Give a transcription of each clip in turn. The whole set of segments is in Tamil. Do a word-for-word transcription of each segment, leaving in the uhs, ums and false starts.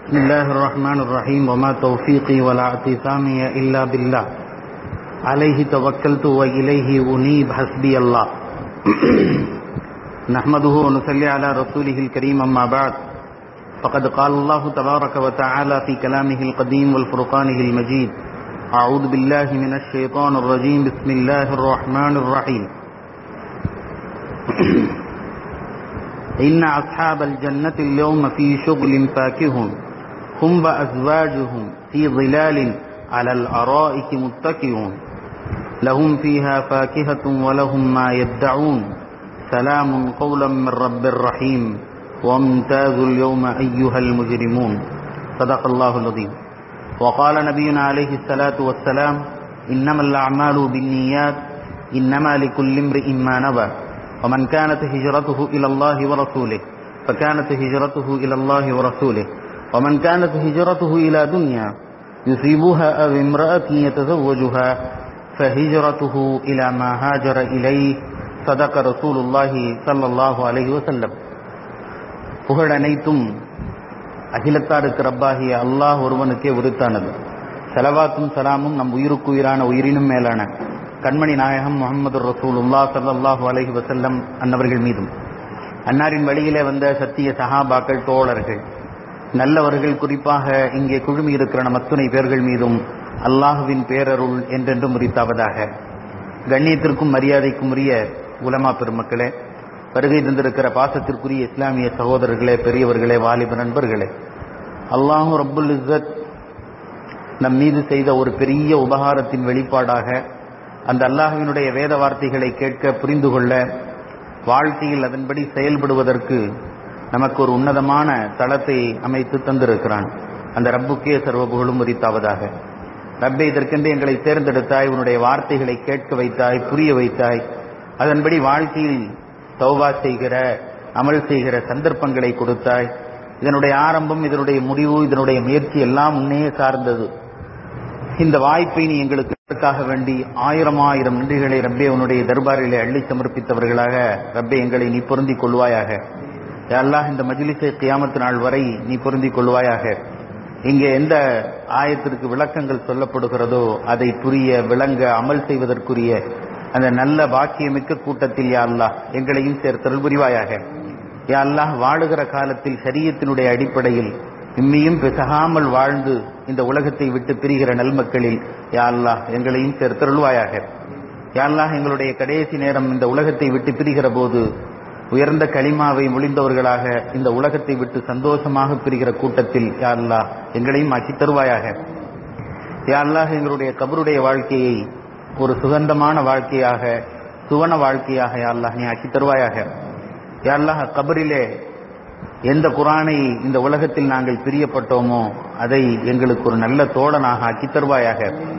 بسم الله الرحمن الرحيم وما توفيقي ولا اعتصامي إلا بالله عليه توكلت وإليه أنيب حسبي الله نحمده ونصلي على رسوله الكريم أما بعد فقد قال الله تبارك وتعالى في كلامه القديم والفرقانه المجيد أعوذ بالله من الشيطان الرجيم بسم الله الرحمن الرحيم إن أصحاب الجنة اليوم في شغل فاكهون هم وأزواجهم في ظلال على الأرائك متكئون لهم فيها فاكهة ولهم ما يدعون سلام قولا من رب الرحيم وامتازوا اليوم أيها المجرمون صدق الله العظيم. وقال نبينا عليه الصلاة والسلام إنما الأعمال بالنيات إنما لكل امرئ ما نوى ومن كانت هجرته إلى الله ورسوله فكانت هجرته إلى الله ورسوله ومن كانت هجرته إلى دنيا يصيبها أو امرأة يتزوجها فهجرته إلى ما هاجر إليه صدق رسول الله صلى الله عليه وسلم. புகழ் அனைத்தும் அகிலத்தாருக்கு ரப்பாகிய அல்லாஹ் ஒருவனுக்கே உரித்தானது. ஸலவாத்தும் சலாமும் நம் உயிருக்கு உயிரான உயிரினும் மேலான கண்மணி நாயகம் முஹம்மது ரசூலுல்லாஹ் ஸல்லல்லாஹு அலைஹி வஸல்லம் அன்னவர்கள் மீதும், அன்னாரின் வழியிலே வந்த சத்திய சஹாபாக்கள், தோழர்கள், நல்லவர்கள், குறிப்பாக இங்கே குழுமி இருக்கிற நம் அத்துணை பேர்கள் மீதும் அல்லாஹுவின் பேரருள் என்றென்றும் உரித்தாவதாக. கண்ணியத்திற்கும் மரியாதைக்கும் உரிய உலமா பெருமக்களே, வருகை தந்திருக்கிற பாசத்திற்குரிய இஸ்லாமிய சகோதரர்களே, பெரியவர்களே, வாலிப நண்பர்களே, அல்லாஹு ரப்புல் இஸ்ஸத் நம் மீது செய்த ஒரு பெரிய உபகாரத்தின் வெளிப்பாடாக அந்த அல்லாஹுவினுடைய வேத வார்த்தைகளை கேட்க, புரிந்து கொள்ள, வாழ்க்கையில் அதன்படி செயல்படுவதற்கு நமக்கு ஒரு உன்னதமான தளத்தை அமைத்து தந்திருக்கிறான். அந்த ரப்புக்கே சர்வ புகழும் உரித்தாவதாக. ரப்பே, இதற்கென்று எங்களை தேர்ந்தெடுத்தாய், உன்னுடைய வார்த்தைகளை கேட்க வைத்தாய், புரிய வைத்தாய், அதன்படி வாழ்க்கையில் தௌபா செய்கிற, அமல் செய்கிற சந்தர்ப்பங்களை கொடுத்தாய். இதனுடைய ஆரம்பம், இதனுடைய முடிவு, இதனுடைய முயற்சி எல்லாம் உன்னையே சார்ந்தது. இந்த வாய்ப்பை நீ எங்களுக்காக வேண்டி ஆயிரம் ஆயிரம் நன்றிகளை ரப்பே உன்னுடைய தர்பாரிலே அள்ளி சமர்ப்பித்தவர்களாக ரப்பே எங்களை நீ பொருந்திக் கொள்வாயாக. யா அல்லாஹ், இந்த மஜ்லிஸை கியாமத் நாள் வரை நீ பொருந்திக் கொள்வாயாக. இங்கே எந்த ஆயத்திற்கு விளக்கங்கள் சொல்லப்படுகிறதோ அதை புரிய, விளங்க, அமல் செய்வதற்குரிய அந்த நல்ல பாக்கியமிக்க கூட்டத்தில் யா அல்லாஹ் எங்களையும் சேர்த்தருள் புரிவாயாக. யா அல்லாஹ், வாழுகிற காலத்தில் ஷரியத்தினுடைய அடிப்படையில் இம்மியும் பிசகாமல் வாழ்ந்து இந்த உலகத்தை விட்டு பிரிகிற நல்மக்களில் யா அல்லாஹ் எங்களையும் சேர்த்தருள்வாயாக. யா அல்லாஹ், எங்களுடைய கடைசி நேரம் இந்த உலகத்தை விட்டு பிரிகிற போது உயர்ந்த களிமாவை மொழிந்தவர்களாக இந்த உலகத்தை விட்டு சந்தோஷமாக பிரிகிற கூட்டத்தில் யா அல்லாஹ் எங்களையும் ஆக்கி தருவாயாக. யா அல்லாஹ், எங்களுடைய கபருடைய வாழ்க்கையை ஒரு சுகந்தமான வாழ்க்கையாக, சுவன வாழ்க்கையாக யா அல்லாஹ் நீ ஆக்கி தருவாயாக. யா அல்லாஹ், கபரிலே எந்த குர்ஆனை இந்த உலகத்தில் நாங்கள் பிரியப்பட்டோமோ அதை எங்களுக்கு ஒரு நல்ல தோழனாக ஆக்கி தருவாயாக.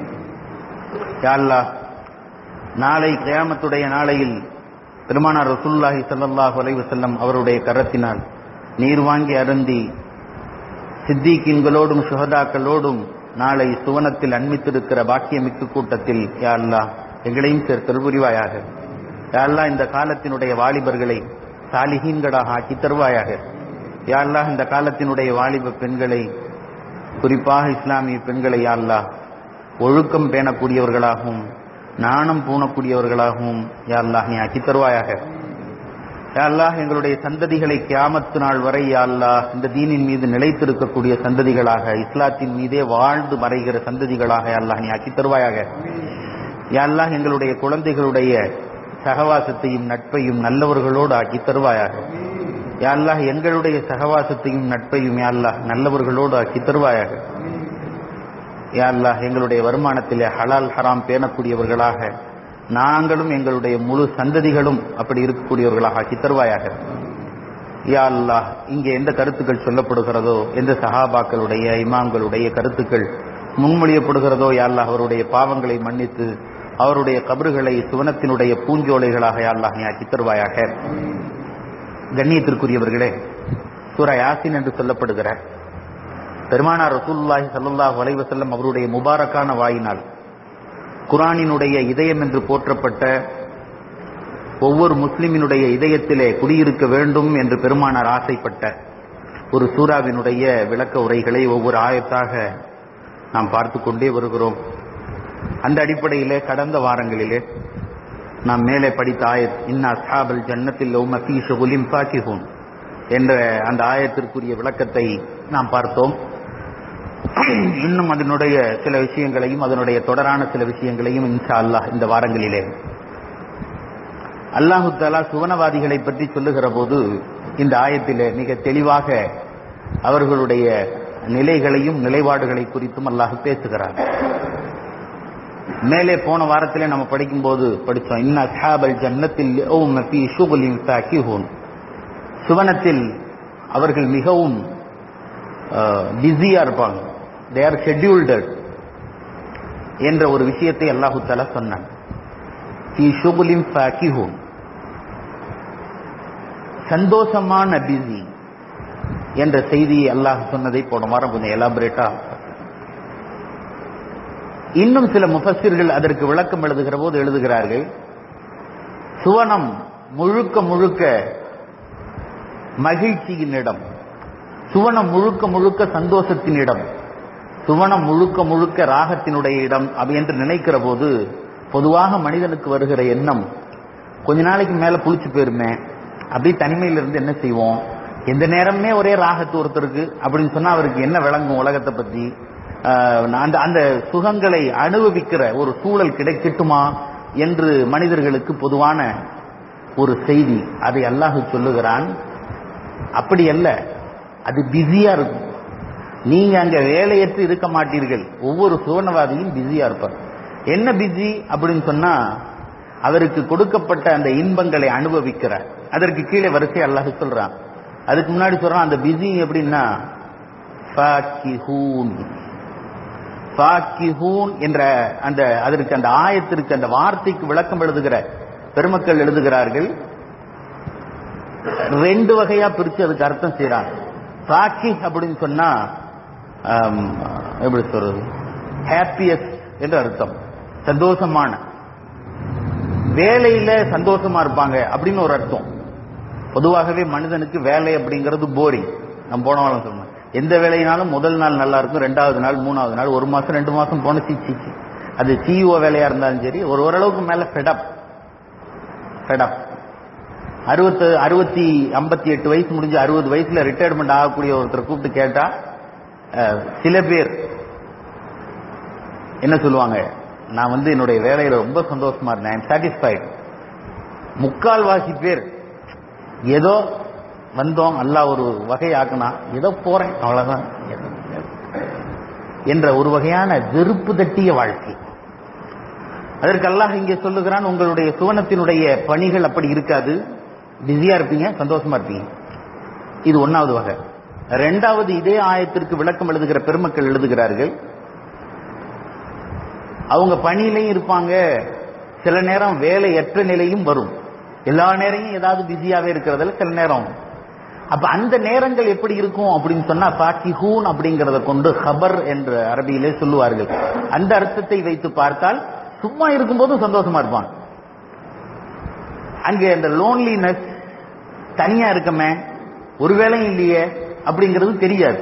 யா அல்லாஹ், நாளை கியாமத்துடைய நாளையில் பெருமானார் ரசூலுல்லாஹி ஸல்லல்லாஹு அலைஹி வஸல்லம் அவருடைய கரத்தினால் நீர் வாங்கி அருந்தி சித்தீக்கீன்களோடும் சுஹதாக்களோடும் நாளை சுவனத்தில் அண்மித்திருக்கிற பாக்கியமிக்க கூட்டத்தில் யா அல்லாஹ் எங்களையும் சேர்த்தருள் புரிவாயாக. யா அல்லாஹ், இந்த காலத்தினுடைய வாலிபர்களை சாலிஹீன்களாக ஆக்கி தருவாயாக. யா அல்லாஹ், இந்த காலத்தினுடைய வாலிப பெண்களை, குறிப்பாக இஸ்லாமிய பெண்களை யா அல்லாஹ் ஒழுக்கம் பேணக்கூடியவர்களாகவும் நாணம் பூணக்கூடியவர்களாகவும் யா அல்லாஹ் நீ ஆக்கி தருவாயாக. யா அல்லாஹ், எங்களுடைய சந்ததிகளை கியாமத்து நாள் வரை யா அல்லாஹ் இந்த தீனின் மீது நிலைத்திருக்கக்கூடிய சந்ததிகளாக, இஸ்லாத்தின் மீதே வாழ்ந்து மறைகிற சந்ததிகளாக யா அல்லாஹ் நீ ஆக்கி தருவாயாக. யா அல்லாஹ், எங்களுடைய குழந்தைகளுடைய சகவாசத்தையும் நட்பையும் நல்லவர்களோடு ஆக்கி தருவாயாக. யா அல்லாஹ், எங்களுடைய சகவாசத்தையும் நட்பையும் யா அல்லாஹ் நல்லவர்களோடு ஆக்கி தருவாயாக. யா அல்லாஹ், எங்களுடைய வருமானத்திலே ஹலால் ஹராம் பேணக்கூடியவர்களாக நாங்களும் எங்களுடைய முழு சந்ததிகளும் அப்படி இருக்கக்கூடியவர்களாக ஆக்கி தருவாயாக. யா அல்லாஹ், இங்கே எந்த கருத்துக்கள் சொல்லப்படுகிறதோ, எந்த சஹாபாக்களுடைய, இமாம்களுடைய கருத்துக்கள் முன்மொழியப்படுகிறதோ யா அல்லாஹ் அவருடைய பாவங்களை மன்னித்து அவருடைய கபறுகளை சுவனத்தினுடைய பூஞ்சோலைகளாக யா அல்லாஹ் நீ ஆக்கி தருவாயாக. கண்ணியத்திற்குரியவர்களே, சூரா யாசின் என்று சொல்லப்படுகிற பெருமானார் ரசூலுல்லாஹி ஸல்லல்லாஹு அலைஹி வஸல்லம் அவருடைய முபாரக்கான வாயினால் குர்ஆனினுடைய இதயம் என்று போற்றப்பட்ட, ஒவ்வொரு முஸ்லிமினுடைய இதயத்திலே குடியிருக்க வேண்டும் என்று பெருமானார் ஆசைப்பட்ட ஒரு சூறாவினுடைய விளக்க உரைகளை ஒவ்வொரு ஆயத்தாக நாம் பார்த்து கொண்டே வருகிறோம். அந்த அடிப்படையிலே கடந்த வாரங்களிலே நாம் மேலே படித்த ஆயத் இன்னா அஸ்ஹாபல் ஜன்னத்தில் லௌம ஃபீ ஷுகுலின் ஃபாகிஹூன் என்ற அந்த ஆயத்திற்குரிய விளக்கத்தை நாம் பார்த்தோம். இன்னும் அதனுடைய சில விஷயங்களையும் அதனுடைய தொடரான சில விஷயங்களையும் இன்ஷா அல்லாஹ் இந்த வாரங்களிலே அல்லாஹு தஆலா சுவனவாதிகளை பற்றி சொல்லுகிற போது இந்த ஆயத்திலே மிக தெளிவாக அவர்களுடைய நிலைகளையும் நிலைப்பாடுகளை குறித்தும் அல்லாஹ் பேசுகிறார். மேலே போன வாரத்திலே நம்ம படிக்கும்போது படித்தோம் இன்ன அஸ்ஹாபல் ஜன்னத்தில் லௌம ஃபீ ஷுகுலின் ஃபாகிஹூன். சுவனத்தில் அவர்கள் மிகவும் பிஸியா இருப்பாங்க, தே ஆர் ஷெட்யூல்டட் என்ற ஒரு விஷயத்தை அல்லாஹு தஆலா சொன்னான். ஃபீ ஷுகுலின் ஃபாகிஹூன், சந்தோஷமான பிஸி என்ற செய்தியை அல்லாஹ் சொன்னதை போன வாரம் கொஞ்சம் எலாபரேட்டா. இன்னும் சில முஃபஸ்ஸிர்கள் அதற்கு விளக்கம் எழுதுகிற போது எழுதுகிறார்கள், சுவனம் முழுக்க முழுக்க மகிழ்ச்சியின் இடம், சுவனம் முழுக்க முழுக்க சந்தோஷத்தின் இடம், சுவனம் முழுக்க முழுக்க ராகத்தினுடைய இடம் அப்படி என்று நினைக்கிற போது பொதுவாக மனிதனுக்கு வருகிற எண்ணம், கொஞ்ச நாளைக்கு மேல புளிச்சு போயிருமே, அப்படி தனிமையில இருந்து என்ன செய்வோம், எந்த நேரமே ஒரே ராகத்து ஒருத்தருக்கு அப்படின்னு சொன்னா அவருக்கு என்ன விளங்கும் உலகத்தை பத்தி, அந்த அந்த சுகங்களை அனுபவிக்கிற ஒரு சூழல் கிடைக்கட்டுமா என்று மனிதர்களுக்கு பொதுவான ஒரு செய்தி. அதை அல்லாஹ் சொல்லுகிறான், அப்படி அல்ல, அது பிஸியா இருக்கும், நீங்க அங்க வேலையற்று இருக்க மாட்டீர்கள். ஒவ்வொரு சுவனவாதியும் பிஸியா இருப்பார். என்ன பிஸி அப்படின்னு சொன்னா அவருக்கு கொடுக்கப்பட்ட அந்த இன்பங்களை அனுபவிக்கிறார். அதற்கு கீழே வரிசை அல்லாஹ் சொல்றான். அதுக்கு முன்னாடி சொல்றான் அந்த பிஸி எப்படின்னா ஃபாகிஹூன். ஃபாகிஹூன் என்ற அந்த அதற்கு அந்த ஆயத்திற்கு அந்த வார்த்தைக்கு விளக்கம் எழுதுகிற பெருமக்கள் எழுதுகிறார்கள், ரெண்டு வகையா பிரிச்சு அதுக்கு அர்த்தம் செய்யறாங்க. ஃபாகி அப்படின்னு சொன்னா எப்படி சொல்றது, ஹாப்பியஸ்ட் என்று அர்த்தம், சந்தோஷமான, வேலையில சந்தோஷமா இருப்பாங்க அப்படின்னு ஒரு அர்த்தம். பொதுவாகவே மனிதனுக்கு வேலை அப்படிங்கிறது போரிங். நம்ம போன வாரம் சொன்னோம், எந்த வேலையினாலும் முதல் நாள் நல்லா இருக்கும், ரெண்டாவது நாள் மூணாவது நாள் ஒரு மாசம் ரெண்டு மாசம் போன சீச்சி, அது சிஇஓ வேலையா இருந்தாலும் சரி ஒரு ஓரளவுக்கு மேல ஃபெடப் ஃபெடப் அறுபத்து அறுபத்தி ஐம்பத்தி எட்டு வயசு முடிஞ்சு அறுபது வயசுல ரிட்டையர்மெண்ட் ஆகக்கூடிய ஒருத்தர் கூப்பிட்டு கேட்டா சில பேர் என்ன சொல்லுவாங்க, நான் வந்து என்னுடைய வேலையில ரொம்ப சந்தோஷமா இருந்தேன், சாட்டிஸ்ஃபைடு. முக்கால்வாசி பேர் ஏதோ வந்தோம், அல்லாஹ் ஒரு வகை ஆக்குனா ஏதோ போறேன் அவ்வளவுதான் என்ற ஒரு வகையான வெறுப்பு தட்டிய வாழ்க்கை. அதற்கு அல்லாஹ் இங்கே சொல்லுகிறான், உங்களுடைய சுவனத்தினுடைய பணிகள் அப்படி இருக்காது, பிஸியா இருப்பீங்க, சந்தோஷமா இருப்பீங்க. இது ஒன்னாவது வகை. இரண்டாவது, இதே ஆயத்திற்கு விளக்கம் எழுதுகிற பெருமக்கள் எழுதுகிறார்கள், அவங்க பணியிலையும் இருப்பாங்க, சில நேரம் வேலையற்ற நிலையும் வரும், எல்லா நேரமும் ஏதாவது பிஸியாவே இருக்கிறதுல சில நேரம். அப்ப அந்த நேரங்கள் எப்படி இருக்கும் அப்படின்னு சொன்னா ஃபாகிஹூன் அப்படிங்கறத கொண்டு ஹபர் என்ற அரபியிலே சொல்லுவார்கள். அந்த அர்த்தத்தை வைத்து பார்த்தால் சும்மா இருக்கும்போது சந்தோஷமா இருப்பான். அங்கே அந்த லோன்லினஸ், தனியா இருக்கமே, ஒரு வேலையும் இல்லையே அப்படிங்கிறது தெரியாது.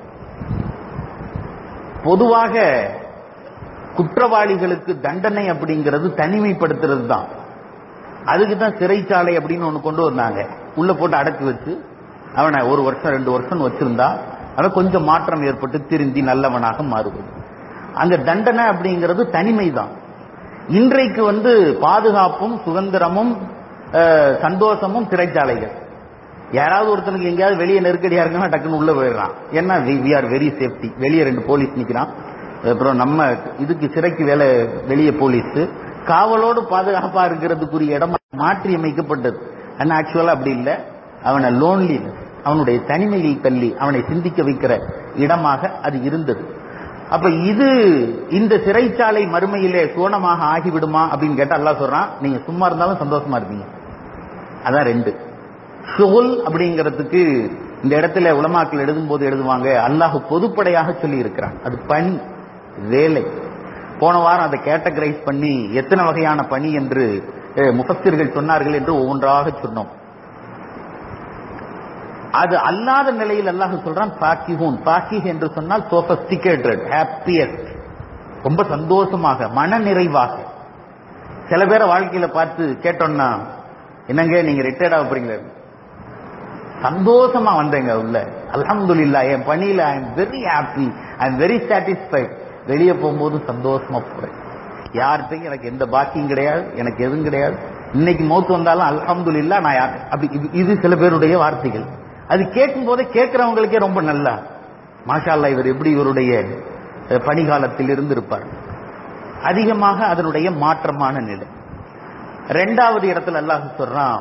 பொதுவாக குற்றவாளிகளுக்கு தண்டனை அப்படிங்கிறது தனிமைப்படுத்துறது தான். அதுக்கு தான் சிறைச்சாலை அப்படின்னு ஒண்ணு கொண்டு வந்தாங்க. உள்ள போட்டு அடக்கி வச்சு அவனை ஒரு வருஷம் ரெண்டு வருஷம் வச்சிருந்தா அவன் கொஞ்சம் மாற்றம் ஏற்பட்டு திருந்தி நல்லவனாக மாறுவது. அங்க தண்டனை அப்படிங்கிறது தனிமை தான். இன்றைக்கு வந்து பாதுகாப்பும் சுதந்திரமும் சந்தோஷமும் சிறைச்சாலைகள். யாராவது ஒருத்தனுக்கு எங்கேயாவது வெளியே நெருக்கடியா இருக்குன்னா டக்குன்னு உள்ள போயிடுறான். ஏன்னா வி ஆர் வெரி சேஃப்டி. வெளியே ரெண்டு போலீஸ் நிக்கிறான், அப்புறம் நம்ம இதுக்கு சிறைக்கு வேலை வெளியே போலீஸ், காவலோடு பாதுகாப்பா இருக்கிறதுக்குரிய இடம் மாற்றி அமைக்கப்பட்டது. ஆனா ஆக்சுவலா அப்படி இல்லை, அவனை லோன்லினஸ், அவனுடைய தனிமையில் தள்ளி அவனை சிந்திக்க வைக்கிற இடமாக அது இருந்தது. அப்ப இது இந்த சிறைச்சாலை மறுமையிலே சோனமாக ஆகிவிடுமா அப்படின்னு கேட்டா அல்லாஹ் சொல்றான், நீங்க சும்மா இருந்தாலும் சந்தோஷமா இருப்பீங்க. அதான் ரெண்டு. ஷுகுல் அப்படிங்கிறதுக்கு இந்த இடத்துல உலமாக்கள் எழுதும் போது எழுதுவாங்க, அல்லாஹ் பொதுப்படையாக சொல்லி இருக்கிறான், அது பணி, வேலை. போன வாரம் அதை கேட்டகரைஸ் பண்ணி எத்தனை வகையான பணி என்று முஃபஸ்ஸிர்கள் சொன்னார்கள் என்று ஒவ்வொன்றாக சொன்னோம். அது அல்லாத நிலையில் அல்லாஹ் சொல்றான் பாக்கிஹூன். பாக்கிஹ் என்று சொன்னால் சோபஸ்டிகேட்டட், ஹாப்பியஸ்ட், ரொம்ப சந்தோஷமாக மன நிறைவாக. சில பேரை வாழ்க்கையில பார்த்து கேட்டோம்னா, என்னங்க நீங்க ரிட்டையர்ட் ஆக போறீங்களா? சந்தோஷமா வந்தேங்க உள்ள, அல்ஹம்துலில்லாஹ் என் பணியில I am very happy, I am very satisfied. வெளியே போகும்போது சந்தோஷமா போறேன், யார்கிட்டையும் எனக்கு எந்த பாக்கியும் கிடையாது, எனக்கு எதுவும் கிடையாது. இன்னைக்கு மௌத்து வந்தாலும் அல்ஹம்துலில்லாஹ் நான் யார் அப்படி. இது சில பேருடைய வார்த்தைகள். அது கேட்கும் போதே கேட்கிறவங்களுக்கே ரொம்ப நல்லா, மாஷா அல்லாஹ் இவர் எப்படி இவருடைய பணிகாலத்தில் இருந்து இருப்பார். அதிகமாக அதனுடைய மாற்றமான நிலை. இரண்டாவது இடத்துல அல்லாஹ் சொல்றான்,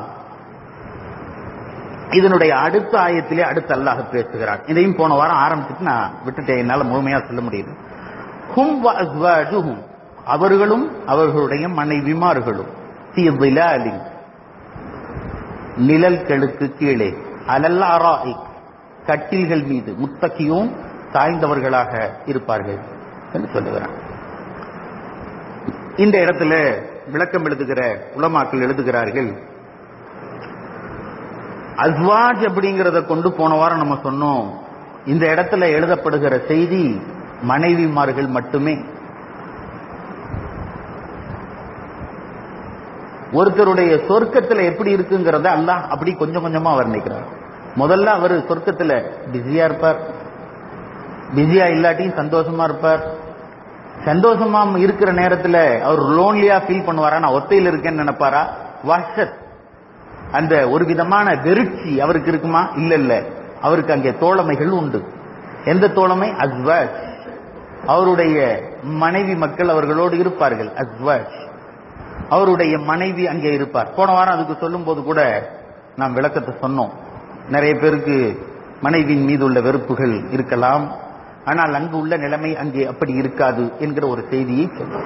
இதனுடைய அடுத்த ஆயத்திலே அடுத்து அல்லாஹ் பேசுகிறான். இதையும் போன வாரம் ஆரம்பிச்சுட்டு நான் விட்டுட்டேன், என்னால முழுமையா சொல்ல முடியுது. ஹும் வ அஸ்வாஜுஹும், அவர்களும் அவர்களுடைய மனைவிமார்களும், ஃபீ ظிலாலின், நிழல்களுக்கு கீழே, அலல் அராஇக், கட்டில்கள் மீது, முத்தகியும், சாய்ந்தவர்களாக இருப்பார்கள் என்று சொல்லுகிறான். இந்த இடத்துல விளக்கம் எழுதுகிற உலமாக்கள் எழுதுகிறார்கள், அஸ்வாஜ் அப்படிங்கிறத கொண்டு போன வாரம் நம்ம சொன்னோம், இந்த இடத்துல எழுதப்படுகிற செய்தி மனைவிமார்கள் மட்டுமே. ஒருத்தருடைய சொர்க்கத்துல எப்படி இருக்குங்கிறத அல்லாஹ் அப்படி கொஞ்சம் கொஞ்சமா வர்ணிக்கிறார். முதல்ல அவர் சொர்க்கத்துல பிஸியா இருப்பார், பிஸியா இல்லாட்டியும் சந்தோஷமா இருப்பார். சந்தோஷமா இருக்கிற நேரத்துல அவர் லோன்லியா ஃபீல் பண்ணுவாரா, நான் ஒத்தையில் இருக்கேன்னு நினைப்பாரா? வஹ்ஷத், அந்த ஒரு விதமான வெறுச்சி அவருக்கு இருக்குமா? இல்ல இல்ல, அவருக்கு அங்கே தோழமைகள் உண்டு. எந்த தோழமை? அஸ்வாஜ், அவருடைய மனைவி மக்கள் அவர்களோடு இருப்பார்கள். அஸ்வாஜ், அவருடைய மனைவி அங்கே இருப்பார். போன வாரம் அதுக்கு சொல்லும் போது கூட நாம் விளக்கத்தை சொன்னோம். நிறைய பேருக்கு மனைவியின் மீது உள்ள வெறுப்புகள் இருக்கலாம், ஆனால் அங்கு உள்ள நிலைமை அங்கே அப்படி இருக்காது என்கிற ஒரு செய்தியை சொன்னோம்.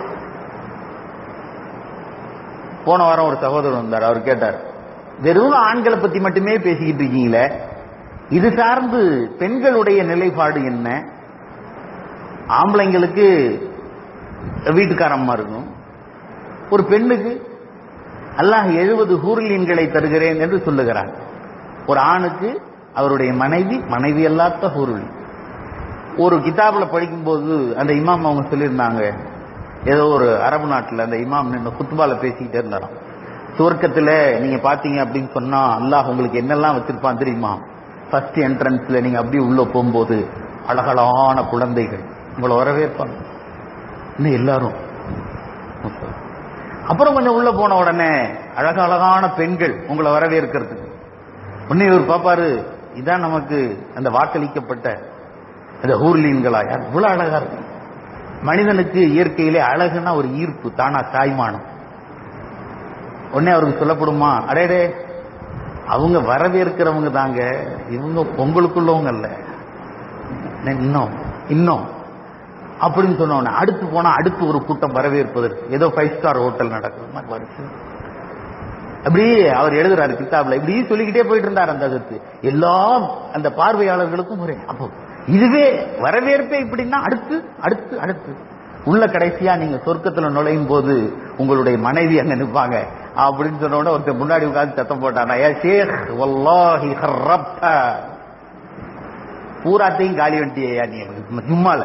போன வாரம் ஒரு சகோதரர் வந்தார், அவர் கேட்டார், வெறும் ஆண்களை பத்தி மட்டுமே பேசிக்கிட்டு இருக்கீங்களே, இது சார்ந்து பெண்களுடைய நிலைப்பாடு என்ன? ஆம்பளைங்களுக்கு வீட்டுக்காரம்மா இருக்கும், ஒரு பெண்ணுக்கு அல்லாஹ் எழுபது ஹூர்லீன்களை தருகிறேன் என்று சொல்லுகிறான். ஒரு ஆணுக்கு அவருடைய மனைவி, மனைவி அல்லாத ஹூர்லீன். ஒரு கிதாபுல படிக்கும் போது அந்த இமாம் அவங்க சொல்லியிருந்தாங்க, ஏதோ ஒரு அரபு நாட்டில் அந்த இமாம் நின்று குத்துபால பேசிக்கிட்டே இருந்தாராம். சுவர்க்கத்துல நீங்க பாத்தீங்க அப்படின்னு சொன்னா அல்லாஹ் உங்களுக்கு என்னெல்லாம் வச்சிருப்பான் தெரியுமா? ஃபர்ஸ்ட் என்ட்ரன்ஸ்ல நீங்க அப்படி உள்ள போகும்போது அழகழகான குழந்தைகள் உங்களை வரவேற்பாங்க, இன்னும் எல்லாரும். அப்புறம் கொஞ்சம் உள்ள போன உடனே அழகழகான பெண்கள் உங்களை வரவேற்கிறதுக்கு. உடனே இவர் பாப்பாரு, இதான் நமக்கு அந்த வாக்களிக்கப்பட்ட அந்த ஹூர்லீன்களா, எவ்வளவு அழகா இருக்கு. மனிதனுக்கு இயற்கையிலே அழகுனா ஒரு ஈர்ப்பு, தானா தாய்மானம். உடனே அவருக்கு சொல்லப்படுமா, அடேடே அவங்க வரவேற்கிறவங்க தாங்க, இவங்க உங்களுக்குள்ளவங்க அல்ல, இன்னும் இன்னும் அப்படின்னு சொன்ன அடுத்து போனா அடுத்து ஒரு கூட்டம் வரவேற்பதற்கு ஏதோ ஃபைவ் ஸ்டார் ஹோட்டல் நடக்கிற மாதிரி வருது. அப்படியே அவர் எழுதுறாரு கிதாப்ல, இப்படி சொல்லிக்கிட்டே போயிட்டு இருந்தார். அந்த கருத்து எல்லாம் அந்த பார்வையாளர்களுக்கும் ஒரே. அப்போ இதுவே வரவேற்பே இப்படின்னா அடுத்து அடுத்து அடுத்து உள்ள கடைசியா நீங்க சொர்க்கத்துல நுழையும் போது உங்களுடைய மனைவி அங்க நிற்பாங்க அப்படின்னு சொன்ன உடனே ஒருத்தர் முன்னாடி உட்கார்ந்து சத்தம் போட்டானா, ஏ ஷேக் வல்லாஹி ஹர்ரப்தா, பூராத்தையும் காலி வண்டியா நீ சும்மால.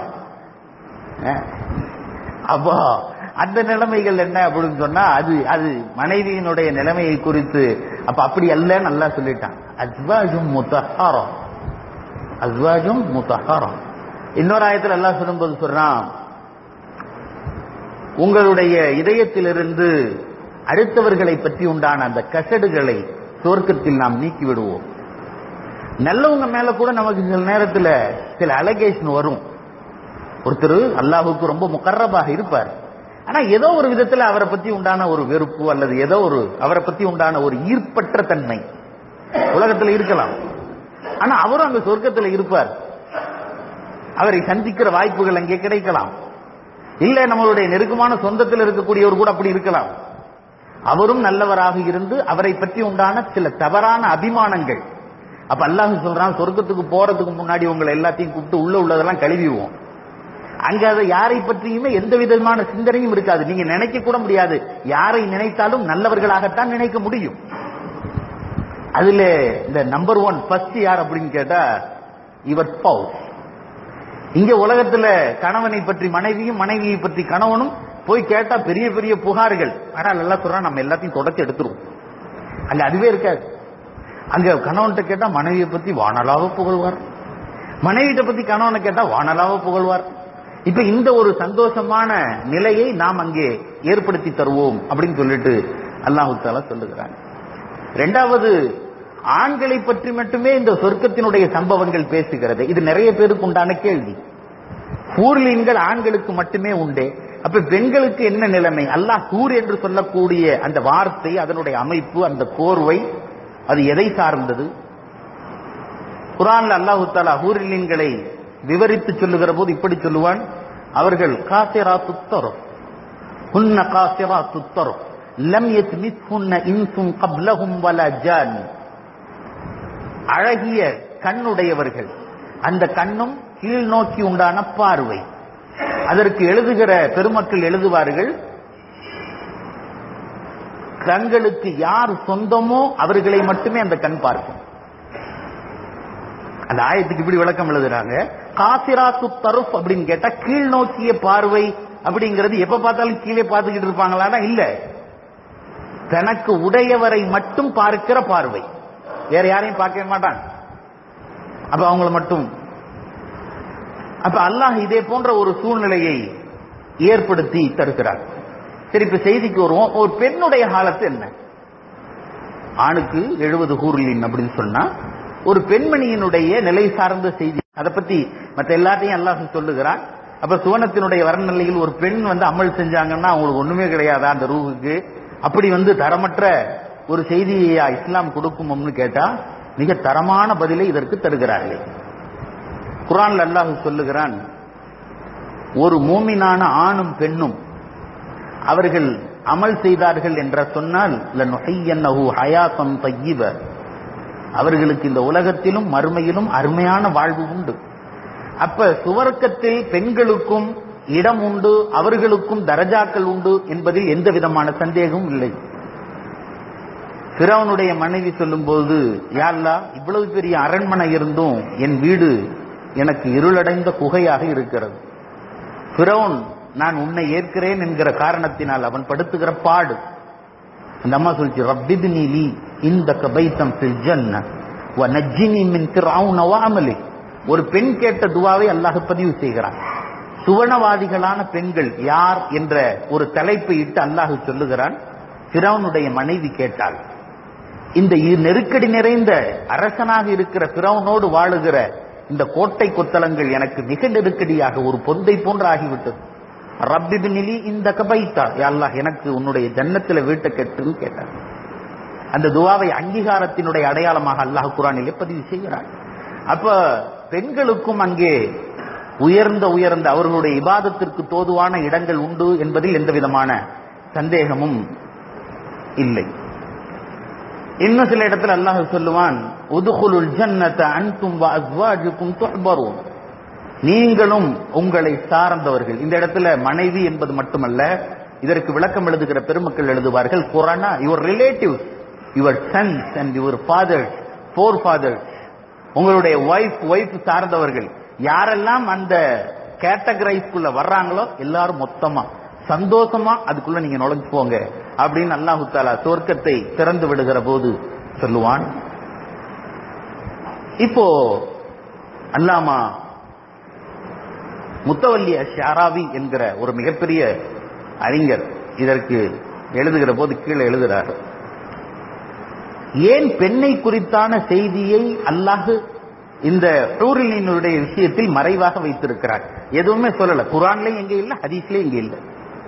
அப்போ அந்த நிலைமைகள் என்ன அப்படின்னு சொன்னா, அது அது மனைவியினுடைய நிலைமையை குறித்து அப்ப அப்படி அல்ல நல்லா சொல்லிட்டான். அஸ்வாஜும் முத்தஹாரம், அஸ்வாஜும் முத்தஹாரம். இன்னொரு ஆயத்தில் அல்லாஹ் சொல்லும்போது சொல்றான், உங்களுடைய இதயத்திலிருந்து அடுத்தவர்களை பற்றி உண்டான அந்த கசடுகளை சொர்க்கத்தில் நாம் நீக்கி விடுவோம். நல்லவங்க மேல கூட நமக்கு சில நேரத்தில் சில அலகேஷன் வரும். ஒருத்தர் அல்லாஹுக்கு ரொம்ப முகர்ரபாக இருப்பார், ஆனா ஏதோ ஒரு விதத்தில் அவரை பத்தி உண்டான ஒரு வெறுப்பு அல்லது ஏதோ ஒரு அவரை பத்தி உண்டான ஒரு ஈர்ப்பற்ற தன்மை உலகத்தில் இருக்கலாம். ஆனா அவரும் அங்க சொர்க்கத்தில் இருப்பார். அவரை சந்திக்கிற வாய்ப்புகள் அங்கே கிடைக்கலாம். இல்ல நம்மளுடைய நெருக்கமான சொந்தத்தில் இருக்கக்கூடியவர் கூட அப்படி இருக்கலாம். அவரும் நல்லவராக இருந்து அவரை பற்றி உண்டான சில தவறான அபிமானங்கள். அப்ப அல்லாஹ் சொல்றான், சொர்க்கத்துக்கு போறதுக்கு முன்னாடி உங்களை எல்லாத்தையும் கூப்பிட்டு உள்ள உள்ளதெல்லாம் கழுவிடுவோம். அங்க அதை யாரை பற்றியுமே எந்த விதமான சிந்தனையும் இருக்காது. நீங்க நினைக்க கூட முடியாது. யாரை நினைத்தாலும் நல்லவர்களாகத்தான் நினைக்க முடியும். அதுல இந்த நம்பர் ஒன் ஃபர்ஸ்ட் யார் அப்படின்னு கேட்டா இவர் ஸ்பௌஸ். இங்க உலகத்துல கணவனை பற்றி மனைவியும் மனைவியை பற்றி கணவனும் போய் கேட்டா பெரிய பெரிய புகார்கள். ஆனால் நல்லா சொல்றா நம்ம எல்லாத்தையும் தொடச்சு எடுத்துருவோம். அங்க அதுவே இருக்காது. அங்க கணவன்கிட்ட கேட்டா மனைவியை பத்தி வானலாவ புகழ்வார், மனைவிட்ட பத்தி கணவனை கேட்டா வானலாவ புகழ்வார். இப்ப இந்த ஒரு சந்தோஷமான நிலையை நாம் அங்கே ஏற்படுத்தி தருவோம் அப்படின்னு சொல்லிட்டு அல்லாஹ் தஆலா சொல்லுகிறாங்க. இரண்டாவது, ஆண்களை பற்றி மட்டுமே இந்த சொர்க்கத்தினுடைய சம்பவங்கள் பேசுகிறது. இது நிறைய பேருக்கு உண்டான கேள்வி. ஹூர்லீன்கள் ஆண்களுக்கு மட்டுமே உண்டே, அப்ப பெண்களுக்கு என்ன நிலைமை? அல்லாஹ் ஹூர் என்று சொல்லக்கூடிய அந்த வார்த்தை, அதனுடைய அமைப்பு, அந்த கோர்வை, அது எதை சார்ந்தது? குர்ஆன்ல அல்லாஹ் தஆலா ஹூர்லீன்களை விவரித்து சொல்லுகிற போது இப்படி சொல்லுவான், அவர்கள் காசிராத்துத் தர்ஃப், ஹுன்ன காசிராத்துத் தர்ஃப் லம் யத்மித்ஹுன்ன இன்சுன் கப்லஹும் வலா ஜான். அழகிய கண்ணுடையவர்கள், அந்த கண்ணும் கீழ் நோக்கி உண்டான பார்வை. அதற்கு எழுதுகிற பெருமக்கள் எழுதுவார்கள், தங்களுக்கு யார் சொந்தமோ அவர்களை மட்டுமே அந்த கண் பார்க்கும். அந்த ஆயத்துக்கு இப்படி விளக்கம் எழுதுறாங்க. காசிராத்து தருஃப் அப்படின்னு கேட்டா கீழ் நோக்கிய பார்வை அப்படிங்கிறது எப்ப பார்த்தாலும் கீழே பார்த்துக்கிட்டு இருப்பாங்களானா இல்ல, தனக்கு உடையவரை மட்டும் பார்க்கிற பார்வை, வேற யாரையும் பார்க்க மாட்டாங்க. அப்ப அவங்கள மட்டும். அப்ப அல்லாஹ் இதே போன்ற ஒரு சூழ்நிலையை ஏற்படுத்தி தருகிறார். சரி, இப்ப செய்திக்கு வருவோம். ஒரு பெண்ணுடைய ஹாலத்து என்ன? ஆணுக்கு எழுபது ஹூர்லின் அப்படின்னு சொன்னா ஒரு பெண்மணியினுடைய நிலை சார்ந்த செய்தி. அதை பத்தி மற்ற எல்லாத்தையும் அல்லாஹ் சொல்லுகிறான். அப்ப சுவனத்தினுடைய வர்ணநிலையில் ஒரு பெண் வந்து அமல் செஞ்சாங்கன்னா அவங்களுக்கு ஒண்ணுமே கிடையாதா அந்த ரூஹுக்கு? அப்படி வந்து தரமற்ற ஒரு செய்தியா இஸ்லாம் கொடுக்கும்னு கேட்டா மிக தரமான பதிலை இதற்கு தருகிறார்கள். குர்ஆன்ல அல்லாஹ் சொல்லுகிறான், ஒரு மூமினான ஆணும் பெண்ணும் அவர்கள் அமல் செய்தார்கள் என்ற சொன்னால் லனுஹய்யன்னஹு ஹயாத்தன் தய்யிப, அவர்களுக்கு இந்த உலகத்திலும் மறுமையிலும் அருமையான வாழ்வு உண்டு. அப்ப சுவர்க்கத்தில் பெண்களுக்கும் இடம் உண்டு, அவர்களுக்கும் தரஜாக்கள் உண்டு என்பதில் எந்த விதமான சந்தேகமும் இல்லை. ஃபிரௌனுடைய மனைவி சொல்லும் போது, யா அல்லாஹ், இவ்வளவு பெரிய அரண்மனை இருந்தும் என் வீடு எனக்கு இருளடைந்த குகையாக இருக்கிறது. ஃபிரௌன் நான் உன்னை ஏற்கிறேன் என்கிற காரணத்தினால் அவன் படுத்துகிற பாடு. அந்த அம்மா சொல்லிச்சு, ரப்பிப்னி லீ இந்தக பைத்தம் ஃபில் ஜன்ன வ நஜ்ஜினி மின் ஃபிர்அவுன வ அமலி. ஒரு பெண் கேட்ட துஆவை அல்லாஹ் பதிவு செய்கிறான். சுவனவாதிகளான பெண்கள் யார் என்ற ஒரு தலைப்பை இட்டு அல்லாஹ் சொல்லுகிறான். ஃபிரௌனுடைய மனைவி கேட்டாள், இந்த நெருக்கடி நிறைந்த அரசனாக இருக்கிற ஃபிரௌனோடு வாழுகிற இந்த கோட்டை கொத்தளங்கள் எனக்கு மிக நெருக்கடியாக ஒரு பொந்தை போன்று ஆகிவிட்டது. ரப்பிப்னி இந்தக பைத்தா, யா அல்லாஹ் எனக்கு உன்னுடைய ஜன்னத்தில் வீட்டை கட்டுன்னு கேட்டார். அந்த துஆவை அங்கீகாரத்தினுடைய அடையாளமாக அல்லாஹ் குர்ஆனிலே பதிவு செய்கிறார். அப்ப பெண்களுக்கும் அங்கே உயர்ந்த உயர்ந்த அவர்களுடைய இபாதத்திற்கு தோதுவான இடங்கள் உண்டு என்பதில் எந்த விதமான சந்தேகமும் இல்லை. இன்னும் சில இடத்துல அல்லாஹ் சொல்லுவான், உதுகுலுல் ஜன்னத அன்தும் வ அஸ்வாஜுக்கும் துஹ்பரூன், நீங்களும் உங்களை சார்ந்தவர்கள். இந்த இடத்துல மனைவி என்பது மட்டுமல்ல, இதற்கு விளக்கம் எழுதுகிற பெருமக்கள் எழுதுவார்கள், குரானா your relatives, your sons and your fathers, forefathers, உங்களுடைய ஒய்ஃப் ஒய்ஃப் சார்ந்தவர்கள் யாரெல்லாம் அந்த கேட்டகரைஸ்குள்ள வர்றாங்களோ எல்லாரும் மொத்தமா சந்தோஷமா அதுக்குள்ள நீங்க நுழைஞ்சு போங்க அப்படின்னு அல்லாஹ் தஆலா சொர்க்கத்தை திறந்து விடுகிற போது சொல்லுவான். இப்போ அல்லாமா முத்தவல்லி அஷ்ஷாராவி என்கிற ஒரு மிகப்பெரிய அறிஞர் இதற்கு எழுதுகிற போது கீழே எழுதுகிறார், ஏன் பெண்ணை குறித்தான செய்தியை அல்லாஹ் இந்த ஹூரினுடைய விஷயத்தில் மறைவாக வைத்திருக்கிறார்? எதுவுமே சொல்லல, குர்ஆன்லயும் எங்க இல்ல, ஹதீஸ்லயும் எங்க இல்ல.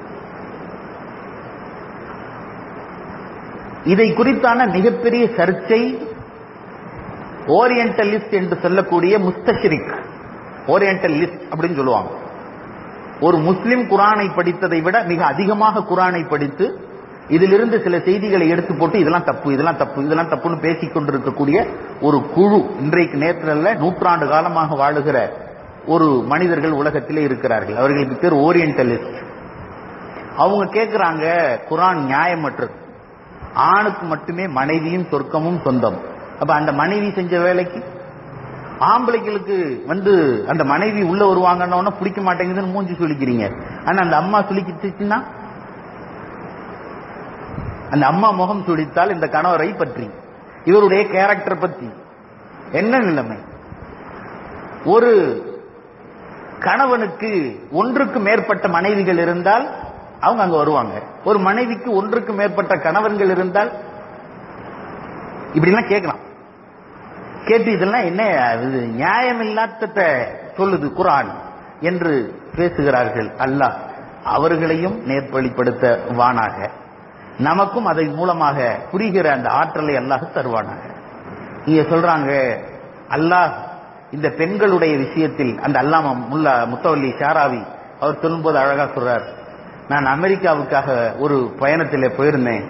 இதை குறித்தான மிகப்பெரிய சர்ச்சை ஓரியன்டலிஸ்ட் என்று சொல்லக்கூடிய முஸ்தஷ்ரிக், ஓரியன்டலிஸ்ட் அப்படின்னு சொல்லுவாங்க. ஒரு முஸ்லிம் குர்ஆனை படித்ததை விட மிக அதிகமாக குர்ஆனை படித்து இதிலிருந்து சில செய்திகளை எடுத்து போட்டு இதெல்லாம் தப்பு இதெல்லாம் தப்பு இதெல்லாம் தப்புன்னு பேசிக் கொண்டிருக்கக்கூடிய ஒரு குழு இன்றைக்கு நேரத்தில் நூற்றாண்டு காலமாக வாழுகிற ஒரு மனிதர்கள் உலகத்திலே இருக்கிறார்கள். அவர்களுக்கு பேர் ஓரியன்டலிஸ்ட். அவங்க கேட்கிறாங்க, குர்ஆன் நியாயமற்றது, ஆணுக்கு மட்டுமே மனைவியும் சொர்க்கமும் சொந்தம், அப்ப அந்த மனைவி செஞ்ச வேலைக்கு ஆம்பளைகளுக்கு வந்து அந்த மனைவி உள்ள வருவாங்கன்னா பிடிக்க மாட்டேங்குதுன்னு மூஞ்சி சுளிக்கிறீங்க. ஆனா அந்த அம்மா சுளிக்கிட்டுச்சுன்னா, அந்த அம்மா முகம் சுளித்தால் இந்த கணவரை பற்றி, இவருடைய கேரக்டர் பற்றி என்ன நிலைமை? ஒரு கணவனுக்கு ஒன்றுக்கு மேற்பட்ட மனைவிகள் இருந்தால் அவங்க அங்க வருவாங்க. ஒரு மனைவிக்கு ஒன்றுக்கு மேற்பட்ட கணவன்கள் இருந்தால் இப்படிலாம் கேட்கலாம். கேட்டு இதெல்லாம் என்ன நியாயமில்லாத சொல்லுது குர்ஆன் என்று பேசுகிறார்கள். அல்லாஹ் அவர்களையும் நேர்வழிப்படுத்த வானாக, நமக்கும் அதை மூலமாக புரிகிற அந்த ஆற்றலை அல்லாஹ் தருவானாக. நீங்க சொல்றாங்க அல்லாஹ் இந்த பெண்களுடைய விஷயத்தில், அந்த அல்லாமா முல்லா முத்தவல்லி ஷாராவி அவர் சொல்லும்போது அழகா சொல்றார். நான் அமெரிக்காவுக்காக ஒரு பயணத்திலே போயிருந்தேன்.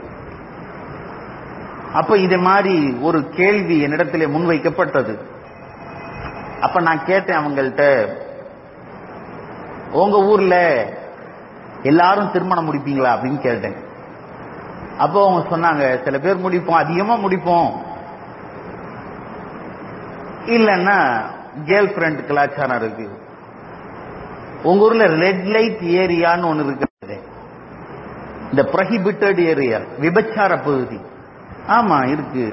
அப்ப இதே மாதிரி ஒரு கேள்வி என்னிடத்திலே முன்வைக்கப்பட்டது. அப்ப நான் கேட்டேன் அவங்கள்ட்ட, உங்க ஊர்ல எல்லாரும் திருமணம் முடிப்பீங்களா அப்படின்னு கேட்டேன். அப்போ அவங்க சொன்னாங்க, சில பேர் முடிப்போம், அதிகமா முடிப்போம், இல்லன்னா கேர்ள் ஃபிரெண்ட் கலாச்சாரம் இருக்கு. உங்க ஊர்ல ரெட் லைட் ஏரியான்னு ஒண்ணு இருக்கு, இந்த ப்ரோஹிபிட்டட் ஏரியா, விபச்சார பகுதி. ஆமா இருக்கு.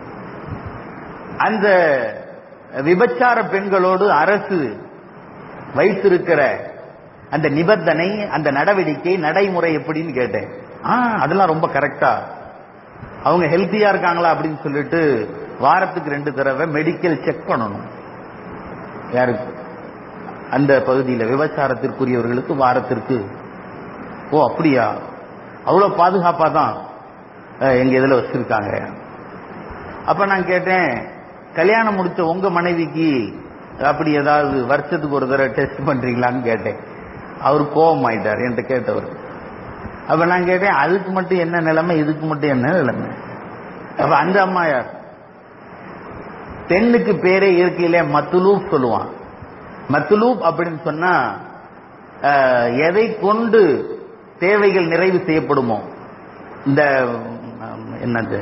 அந்த விபச்சார பெண்களோடு அரசு வைத்திருக்கிற அந்த நிபந்தனை, அந்த நடவடிக்கை, நடைமுறை எப்படின்னு கேட்டேன். ஆ அதெல்லாம் ரொம்ப கரெக்டா, அவங்க ஹெல்த்தியா இருக்காங்களா அப்படின்னு சொல்லிட்டு வாரத்துக்கு ரெண்டு தடவை மெடிக்கல் செக் பண்ணணும். யாருக்கு? அந்த பகுதியில் விபச்சாரத்திற்குரியவர்களுக்கு வாரத்திற்கு. ஓ அப்படியா, அவ்வளவு பாதுகாப்பா தான் எங்க இதுல வச்சிருக்காங்க. அப்ப நான் கேட்டேன், கல்யாணம் முடிச்ச உங்க மனைவிக்கு அப்படி ஏதாவது வருஷத்துக்கு ஒரு தடவை டெஸ்ட் பண்றீங்களான்னு கேட்டேன். அவர் கோபம் ஆயிட்டார் என்கிட்ட கேட்டவர். அப்ப நான் கேட்டேன், அதுக்கு மட்டும் என்ன நிலைமை, இதுக்கு மட்டும் என்ன நிலைமை? அப்ப அந்த அம்மா யார்? பெண்ணுக்கு பேரே இயற்கையிலே மத்துலூப் சொல்லுவான். மத்துலூப் அப்படின்னு சொன்னா எதை கொண்டு தேவைகள் நிறைவு செய்யப்படுமோ, இந்த என்னது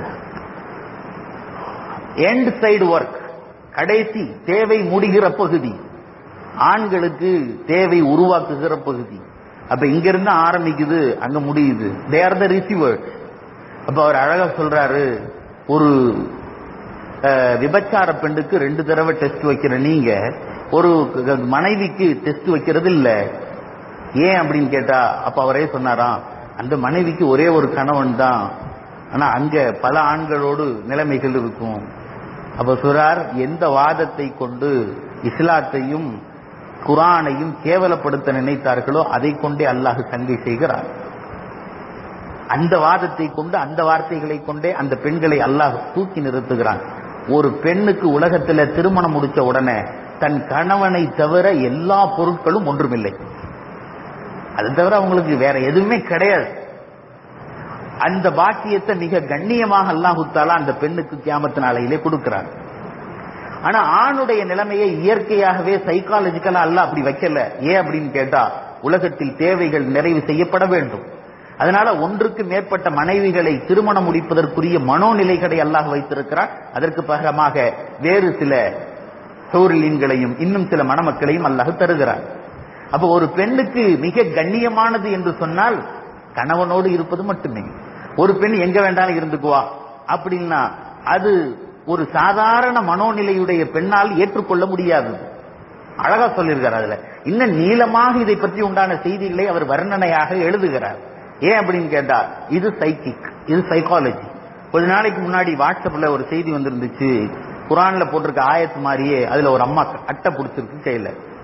எண்ட் சைடு ஒர்க், கடைசி தேவை முடிகிற பகுதி, ஆண்களுக்கு தேவை உருவாக்குகிற பகுதி. அப்ப இங்க இருந்து ஆரம்பிக்குது, அங்க முடியுது. They are the receivers. அப்ப அவர் அழகா சொல்றாரு, ஒரு விபச்சார பெண்ணுக்கு ரெண்டு தடவை டெஸ்ட் வைக்கிற நீங்க ஒரு மனைவிக்கு டெஸ்ட் வைக்கிறது இல்ல. ஏன் அப்படின்னு கேட்டா, அப்ப அவரே சொன்னாராம், அந்த மனைவிக்கு ஒரே ஒரு கணவன் தான், ஆனா அங்க பல ஆண்களோடு நிலைமைகள் இருக்கும். அப்ப சொல்றார், எந்த வாதத்தை கொண்டு இஸ்லாத்தையும் குர்ஆனையும் கேவலப்படுத்த நினைத்தார்களோ அதை கொண்டே அல்லாஹ் சங்கை செய்கிறார். அந்த வாதத்தை கொண்டு, அந்த வார்த்தைகளை கொண்டே அந்த பெண்களை அல்லாஹ் தூக்கி நிறுத்துகிறான். ஒரு பெண்ணுக்கு உலகத்தில் திருமணம் முடிச்ச உடனே தன் கணவனை தவிர எல்லா பொருட்களும் ஒன்றுமில்லை. அது தவிர அவங்களுக்கு வேற எதுவுமே கிடையாது. அந்த பாக்கியத்தை மிக கண்ணியமாக அல்லாஹ் தஆலா அந்த பெண்ணுக்கு கியாமத் நாளையிலே கொடுக்கிறார். ஆனா ஆணுடைய நிலைமையை இயற்கையாகவே சைக்காலஜிக்கலா அல்லாஹ் அப்படி வைக்கல. ஏன் அப்படின்னு கேட்டா, உலகத்தில் தேவைகள் நிறைவு செய்யப்பட வேண்டும். அதனால ஒன்றுக்கு மேற்பட்ட மனைவிகளை திருமணம் முடிப்பதற்குரிய மனோநிலைகளை அல்லாஹ் வைத்திருக்கிறார். அதற்கு பகரமாக வேறு சில ஹூர்லீன்களையும் இன்னும் சில மணமக்களையும் அல்லாஹ் தருகிறார். அப்ப ஒரு பெண்ணுக்கு மிக கண்ணியமானது என்று சொன்னால் கணவனோடு இருப்பது மட்டுமே. ஒரு பெண் எங்க வேண்டாலும் இருந்துக்குவா அப்படின்னா அது ஒரு சாதாரண மனோநிலையுடைய பெண்ணால் ஏற்றுக்கொள்ள முடியாது. அழகா சொல்லியிருக்கார். அதுல இன்னும் நீளமாக இதை பற்றி உண்டான செய்திகளை அவர் வர்ணனையாக எழுதுகிறார். ஏன் அப்படின்னு கேட்டா, இது சைக்கிக், இது சைக்காலஜி. கொஞ்ச நாளைக்கு முன்னாடி வாட்ஸ்அப்ல ஒரு செய்தி வந்திருந்துச்சு, குர்ஆன்ல போட்டிருக்க ஆயத்து மாதிரியே அதுல ஒரு அம்மா அட்டை பிடிச்சிருக்கு கையில,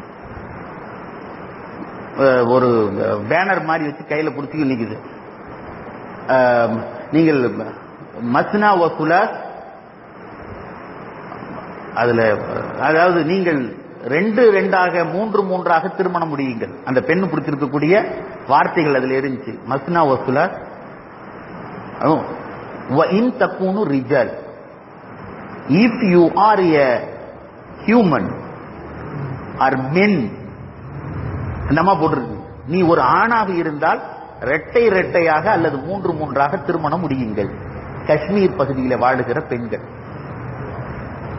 ஒரு பேனர் மாதிரி வச்சு கையில பிடிச்சி நிக்குது. நீங்கள் மஸ்னா வசுலா, அதுல அதாவது நீங்கள் ரெண்டு ரெண்டாக மூன்று மூன்றாக திருமணம் முடியுங்கள். அந்த பெண்ணு பிடிச்சிருக்கக்கூடிய வார்த்தைகள் அதுல இருந்துச்சு. மஸ்னா வசுலா இன் தக்கூனு ரிஜால், if you are a human or men, நம்ம போட்டிருக்கு, நீ ஒரு ஆணாக இருந்தால் இரட்டை இரட்டையாக அல்லது மூன்று மூன்றாக திருமணம் முடியுங்கள். காஷ்மீர் பகுதியில் வாழுகிற பெண்கள்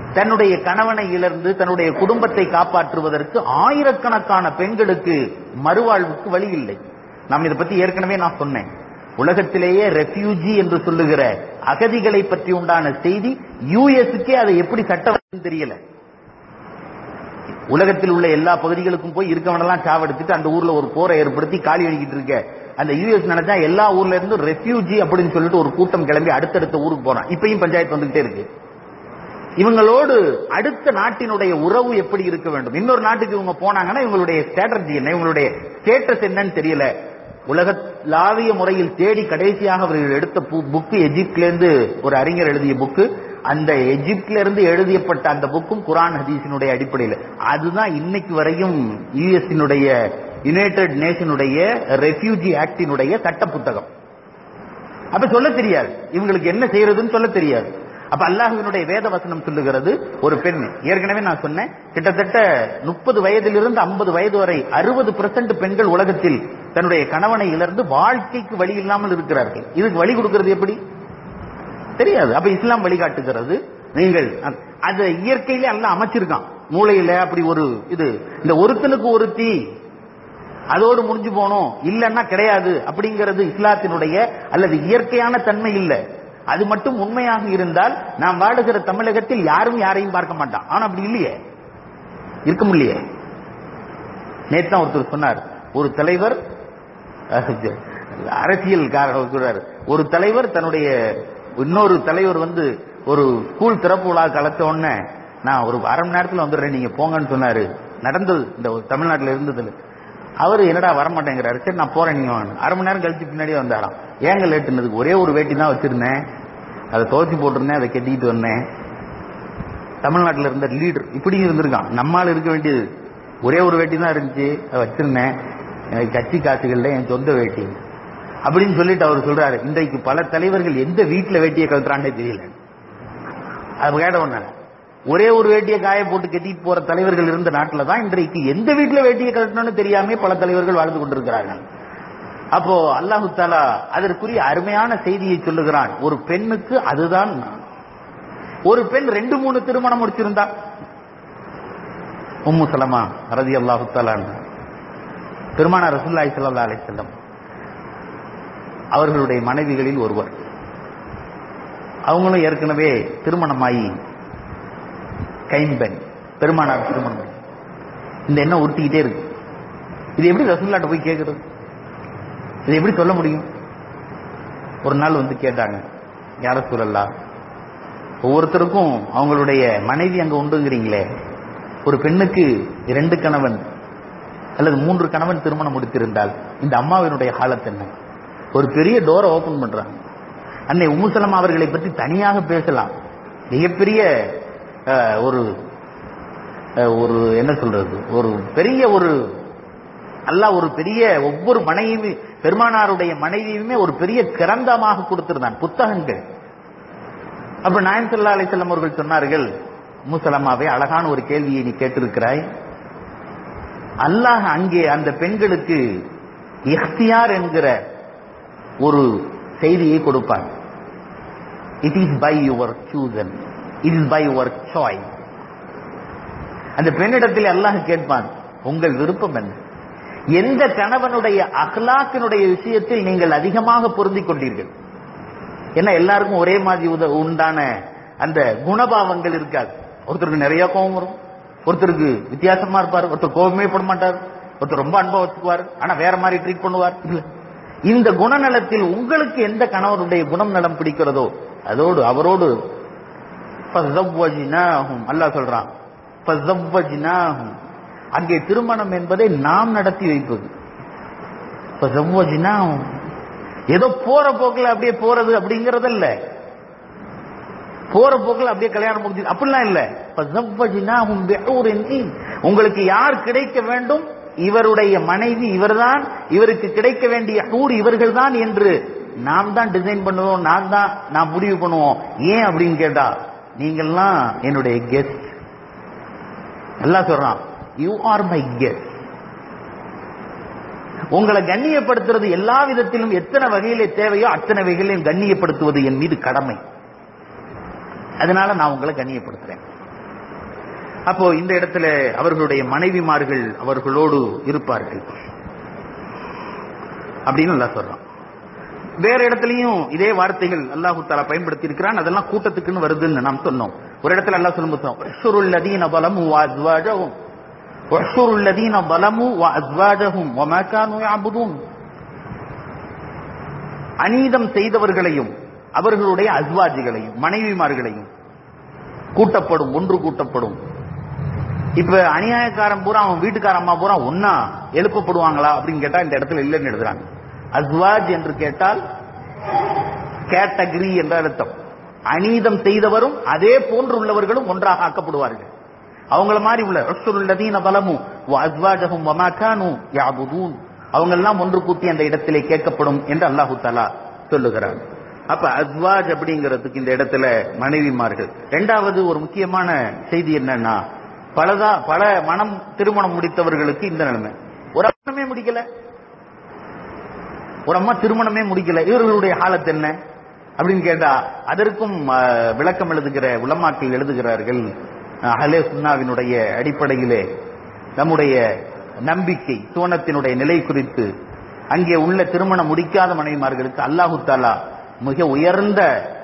தன்னுடைய கணவனை இழந்து தன்னுடைய குடும்பத்தை காப்பாற்றுவதற்கு ஆயிரக்கணக்கான பெண்களுக்கு மறுவாழ்வுக்கு வழி இல்லை. நாம் இதை பத்தி ஏற்கனவே நான் சொன்னேன். உலகத்திலேயே ரெஃப்யூஜி என்று சொல்லுகிற அகதிகளை பற்றி உண்டான செய்தி யூஎஸ்க்கே அதை எப்படி சட்டம் தெரியல. உலகத்தில் உள்ள எல்லா பகுதிகளுக்கும் போய் இருக்கவனெல்லாம் சாவடிச்சுட்டு அந்த ஊர்ல ஒரு போரை ஏற்படுத்தி காலி அடிக்கிட்டு இருக்க அந்த யூஎஸ் நினைச்சா எல்லா ஊர்ல இருந்து ரெஃப்யூஜி அப்படின்னு சொல்லிட்டு ஒரு கூட்டம் கிளம்பி அடுத்தடுத்த ஊருக்கு போறான். இப்பயும் பஞ்சாயத்து வந்துகிட்டே இருக்கு. இவங்களோடு அடுத்த நாட்டினுடைய உறவு எப்படி இருக்க வேண்டும்? இன்னொரு நாட்டுக்கு இவங்க போனாங்கன்னா இவங்களுடைய ஸ்ட்ராட்டஜி என்ன, இவங்களுடைய ஸ்டேட்டஸ் என்னன்னு தெரியல. உலகளாவிய முறையில் தேடி கடைசியாக அவர்கள் எடுத்த புக்கு எஜிப்ட்ல இருந்து ஒரு அறிஞர் எழுதிய புக்கு. அந்த எஜிப்ட்ல இருந்து எழுதியப்பட்ட அந்த புக்கும் குரான் ஹதீஸினுடைய அடிப்படையில். அதுதான் இன்னைக்கு வரையும் யுஎஸ்னுடைய யுனைடெட் நேஷனுடைய ரெஃப்யூஜி ஆக்டினுடைய சட்ட புத்தகம். அப்ப சொல்ல தெரியாது இவங்களுக்கு என்ன செய்யறதுன்னு சொல்ல தெரியாது. அப்ப அல்லாஹ்வினுடைய வேத வசனம் சொல்லுகிறது, ஒரு பெண், ஏற்கனவே நான் சொன்னேன், கிட்டத்தட்ட முப்பது வயதிலிருந்து ஐம்பது வயது வரை அறுபது பெர்சென்ட் பெண்கள் உலகத்தில் தன்னுடைய கணவனை இழந்து வாழ்க்கைக்கு வழி இல்லாமல் இருக்கிறார்கள். இதுக்கு வழி கொடுக்கிறது எப்படி தெரியாது. அப்ப இஸ்லாம் வழிகாட்டுகிறது. நீங்கள் அது இயற்கையிலே அல்ல அமைச்சிருக்கான் மூளையில அப்படி ஒரு இது. இந்த ஒருத்தனுக்கு ஒருத்தி அதோடு முடிஞ்சு போனோம் இல்லன்னா கிடையாது அப்படிங்கிறது இஸ்லாத்தினுடைய அல்லது இயற்கையான தன்மை இல்லை. அது மட்டும் உண்மையாக இருந்தால் நாம் வாழுகிற தமிழகத்தில் யாரும் யாரையும் பார்க்க மாட்டான். ஆனா அப்படி இல்லையே, இருக்க முடியலையே. நேற்று தான் ஒருத்தர் சொன்னார், ஒரு தலைவர் அரசியல்காரர் ஒரு தலைவர் தன்னுடைய இன்னொரு தலைவர் வந்து ஒரு ஸ்கூல் திறப்பு விழா கலத்த உடனே நான் ஒரு அரை மணி நேரத்தில் வந்துடுறேன் நீங்க போங்கன்னு சொன்னாரு. நடந்தது இந்த தமிழ்நாட்டில் இருந்ததுல. அவரு என்னடா வரமாட்டேங்கிறாரு. சரி நான் போறேன் நீங்க வாங்க. அரை மணி நேரம் கழிச்சு பின்னாடியே வந்தாராம். ஏங்க லேட்டுனதுக்கு ஒரே ஒரு வேட்டி தான் வச்சிருந்தேன், அதை துவச்சி போட்டிருந்தேன், அதை கட்டிட்டு வந்தேன். தமிழ்நாட்டில் இருந்த லீடர் இப்படி இருந்திருக்கான். நம்மால் இருக்க வேண்டியது ஒரே ஒரு வேட்டி தான் இருந்துச்சு, அதை வச்சிருந்தேன், எனக்கு கட்சி காசுகள்ல என் சொந்த வேட்டி அப்படின்னு சொல்லிட்டு அவர் சொல்றாரு. இன்றைக்கு பல தலைவர்கள் எந்த வீட்டுல வேட்டியை கழட்டுறான்னே தெரியல. அது கேட்ட ஒண்ணு, ஒரே ஒரு வேட்டியை காய போட்டு கட்டிட்டு போற தலைவர்கள் இருந்த நாட்டில் தான் இன்றைக்கு எந்த வீட்டுல வேட்டியை கழட்டணும்னு தெரியாம பல தலைவர்கள் வாழ்ந்து கொண்டிருக்கிறார்கள். அப்போ அல்லாஹு தஆலா அதற்குரிய அருமையான செய்தியை சொல்லுகிறான். ஒரு பெண்ணுக்கு அதுதான். ஒரு பெண் ரெண்டு மூணு திருமணம் முடிச்சிருந்தா, உம்மு சலமா ரலியல்லாஹு தஆலா பெருமானார் ரசூலுல்லாஹி ஸல்லல்லாஹு அலைஹி வஸல்லம் அவர்களுடைய மனைவிகளில் ஒருவர். அவங்களும் ஏற்கனவே திருமணமாயி கைம்பெண். பெருமானார் திருமணம். இந்த எண்ணம் உறுத்திக்கிட்டே இருக்கு. இது எப்படி ரசூலுல்லாஹ்ட்ட போய் கேட்கிறது? இது எப்படி சொல்ல முடியும்? ஒரு நாள் வந்து கேட்டாங்க, யா ரசூலல்லாஹ், ஒவ்வொருத்தருக்கும் அவங்களுடைய மனைவி அங்க உண்டுங்கிறீங்களே, ஒரு பெண்ணுக்கு இரண்டு கணவன் அல்லது மூன்று கணவன் திருமணம் முடித்திருந்தால் இந்த அம்மாவினுடைய ஹாலத் என்ன? ஒரு பெரிய டோரை ஓபன் பண்றாங்க. அன்னை உம்மு சலமா அவர்களை பற்றி தனியாக பேசலாம். மிகப்பெரிய ஒரு ஒரு என்ன சொல்றது, ஒரு பெரிய ஒரு அல்லாஹ் ஒரு பெரிய ஒவ்வொரு மனைவி பெருமானாருடைய மனைவியுமே ஒரு பெரிய கிரந்தமாக கொடுத்திருந்தான், புத்தகங்கள். அப்ப நாயகம் ஸல்லல்லாஹு அலைஹி வஸல்லம் அவர்கள் சொன்னார்கள், உம்மு சலமாவே, அழகான ஒரு கேள்வியை நீ கேட்டிருக்கிறாய். அல்லாஹ் அங்கே அந்த பெண்களுக்கு இக்தியார் என்கிற ஒரு செய்தியை கொடுப்பார். It is by your choosing, it is by your choice. அந்த பெண்ணிடத்தில் அல்லாஹ் கேட்பான், உங்கள் விருப்பம் என்ன? எந்த கணவனுடைய அக்லாக்கினுடைய விஷயத்தில் நீங்கள் அதிகமாக பொருந்திக் கொண்டீர்கள்? ஏன்னா எல்லாருக்கும் ஒரே மாதிரி உண்டான அந்த குணபாவங்கள் இருக்காது. ஒருத்தருக்கு நிறைய கோபம் வரும், ஒருத்தருக்கு வித்தியாசமா இருப்பார், ஒருத்தர் கோபமே பட மாட்டார், ஒருத்தர் ரொம்ப அன்பா வச்சுக்குவார், ஆனா வேற மாதிரி ட்ரீட் பண்ணுவார். இந்த குணநலத்தில் உங்களுக்கு எந்த கணவனுடைய குணம் நலம் பிடிக்கிறதோ அதோடு அவரோடு அல்லாஹ் சொல்றான், அங்கே திருமணம் என்பதை நாம் நடத்தி வைப்பது. ஏதோ போற போக்குல அப்படியே போறது அப்படிங்கறது இல்ல, போற போக்குல அப்படியே கல்யாணம் முடிஞ்சு அப்படிலாம் இல்ல. உங்களுக்கு யார் கிடைக்க வேண்டும், இவருடைய மனைவி இவர்தான், இவருக்கு கிடைக்க வேண்டிய ஊர் இவர்கள் தான் என்று நாம் தான் டிசைன் பண்ணுவோம், நாம் தான் நான் முடிவு பண்ணுவோம். ஏன் அப்படின்னு கேட்டா, நீங்கள்லாம் என்னுடைய கெஸ்ட். எல்லாம் சொல்றான், யூ ஆர் மை கெஸ்ட். உங்களை கண்ணியப்படுத்துறது எல்லா விதத்திலும் எத்தனை வகையிலே தேவையோ அத்தனை வகையிலையும் கண்ணியப்படுத்துவது என் மீது கடமை. அதனால நான் உங்களை கண்ணியப்படுத்துறேன். அப்போ இந்த இடத்துல அவர்களுடைய மனைவிமார்கள் அவர்களோடு இருப்பார்கள் அப்படின்னு அல்லாஹ் சொல்றான். வேற இடத்துலயும் இதே வார்த்தைகள் அல்லாஹு தஆலா பயன்படுத்தி இருக்கிறான். அதெல்லாம் கூட்டத்துக்குன்னு வருதுன்னு நாம் சொன்னோம். ஒரு இடத்துல அல்லாஹ் சொல்லும்போது உஹ்ஷுருல் லதீன ஸலமு வ அஸ்வாஜஹும் உஹ்ஷுருல் லதீன ஸலமு வ அஸ்வாஜஹும் வமா கானூ யஅபுதூன். அநீதம் செய்தவர்களையும் அவர்களுடைய அஸ்வாஜிகளையும் மனைவிமார்களையும் கூட்டப்படும், ஒன்று கூட்டப்படும். இப்ப அநியாயக்காரன் பூரா அவன் வீட்டுக்கார அம்மா பூரா ஒன்னா எழுப்பப்படுவாங்களா அப்படின்னு கேட்டா இந்த இடத்துல இல்லைன்னு எழுதுறாங்க. அஸ்வாஜ் என்று கேட்டால் கேட்டகரி என்ற அர்த்தம். அநீதம் செய்தவரும் அதே போன்று உள்ளவர்களும் ஒன்றாக ஆக்கப்படுவார்கள். அவங்கள மாதிரி உள்ள ரசூலுல்லதீன ஸலமு வ அஸ்வாஜஹும் வமா கானூ யஅபுதூன், அவங்க எல்லாம் ஒன்று கூட்டி அந்த இடத்திலே கேட்கப்படும் என்று அல்லாஹு தஆலா சொல்லுகிறார். அப்ப அஸ்வாஜ் அப்படிங்கிறதுக்கு இந்த இடத்துல மனைவிமார்கள். இரண்டாவது ஒரு முக்கியமான செய்தி என்னன்னா, பலதா பல மனம் திருமணம் முடித்தவர்களுக்கு இந்த நிலைமை. ஒரு அம்மாவே முடிக்கல, ஒரு அம்மா திருமணமே முடிக்கல, இவர்களுடைய ஹாலத் என்ன அப்படின்னு கேட்டா அதற்கும் விளக்கம் எழுதுகிற உலமாக்கள் எழுதுகிறார்கள். அஹ்லே சுன்னாவினுடைய அடிப்படையிலே நம்முடைய நம்பிக்கை சுவனத்தினுடைய நிலை குறித்து அங்கே உள்ள திருமணம் முடிக்காத மனைவிமார்களுக்கு அல்லாஹு தஆலா மிக உயர்ந்த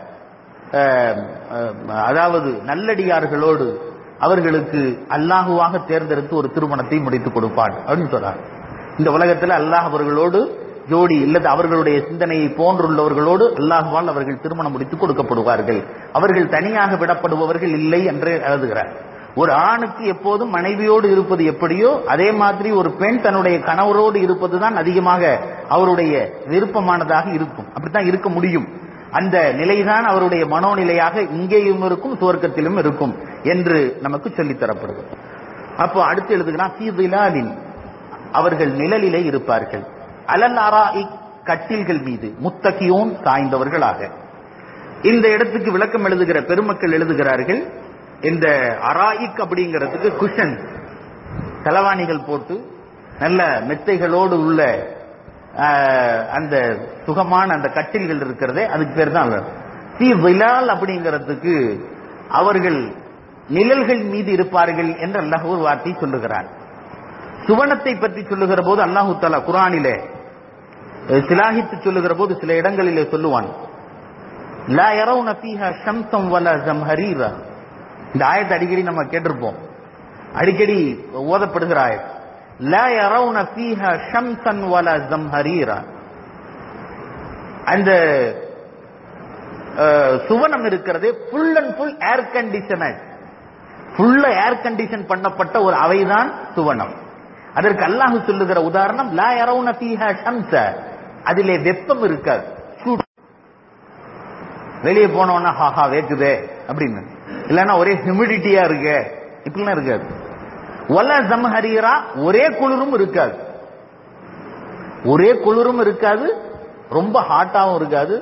அதாவது நல்லடியார்களோடு அவர்களுக்கு அல்லாஹுவாக தேர்ந்தெடுத்து ஒரு திருமணத்தை முடித்துக் கொடுப்பான் அப்படின்னு சொல்றார். இந்த உலகத்தில் அல்லாஹ் அவர்களோடு ஜோடி இல்லது அவர்களுடைய சிந்தனையை போன்றுள்ளவர்களோடு அல்லாஹுவால் அவர்கள் திருமணம் முடித்து கொடுக்கப்படுவார்கள். அவர்கள் தனியாக விடப்படுபவர்கள் இல்லை என்று எழுதுகிறார். ஒரு ஆணுக்கு எப்போதும் மனைவியோடு இருப்பது எப்படியோ அதே மாதிரி ஒரு பெண் தன்னுடைய கணவரோடு இருப்பதுதான் அதிகமாக அவருடைய விருப்பமானதாக இருக்கும். அப்படித்தான் இருக்க முடியும். அந்த நிலைதான் அவருடைய மனோநிலையாக இங்கேயும் இருக்கும் சுவர்க்கத்திலும் இருக்கும் என்று நமக்கு சொல்லித் தரப்படுது. அப்போ அடுத்து எழுதுகிறான், ஃபீ ஸிலாலின், அவர்கள் நிழலிலே இருப்பார்கள், அலல் அராஇக், கட்டில்கள் மீது, முத்தகியூன், சாய்ந்தவர்களாக. இந்த இடத்துக்கு விளக்கம் எழுதுகிற பெருமக்கள் எழுதுகிறார்கள், இந்த அராயிக் அப்படிங்கிறதுக்கு குஷன், தலவாணிகள் போட்டு நல்ல மெத்தைகளோடு உள்ள அந்த சுகமான அந்த கட்டில்கள் இருக்கிறதே அதுக்கு பேர் தான். ஃபீ ஸிலால் அப்படிங்கிறதுக்கு அவர்கள் நிழல்கள் மீது இருப்பார்கள் என்று அல்லாஹ் ஒரு வார்த்தை சொல்லுகிறார். சுவனத்தை பற்றி சொல்லுகிற போது அல்லாஹு தஆலா குர்ஆனிலே சிலாஹித்து சொல்லுகிற போது சில இடங்களிலே சொல்லுவான், லா யரவுன ஃபீஹா ஷம்ஸன் வலா ஸம்ஹரீரா. இந்த ஆயத்தை அடிக்கடி நம்ம கேட்டிருப்போம், அடிக்கடி ஓதப்படுகிற ஆயத். லா யரவுன ஃபீஹா ஷம்ஸன் வலா ஸம்ஹரீரா. அந்த சுவனம் இருக்கிறது full and full air conditioner, ஃபுல்லா ஏர் கண்டிஷன் பண்ணப்பட்ட ஒரு அவைதான் சுவனம். அதற்கு அல்லாஹ் சொல்லுகிற உதாரணம், லா யரவுன ஃபீஹா ஷம்ஸ, அதிலே வெப்பம் இருக்காது. வெளியே போனோம்னா ஹாஹா வேக்குதே அப்படின்னு, இல்லன்னா ஒரே ஹியூமிடிட்டியா இருக்கு இப்படிலாம் இருக்காது. வலா ஸம்ஹரீரா, ஒரே குளிரும் இருக்காது, ஒரே குளிரும் இருக்காது, ரொம்ப ஹாட்டாவும் இருக்காது.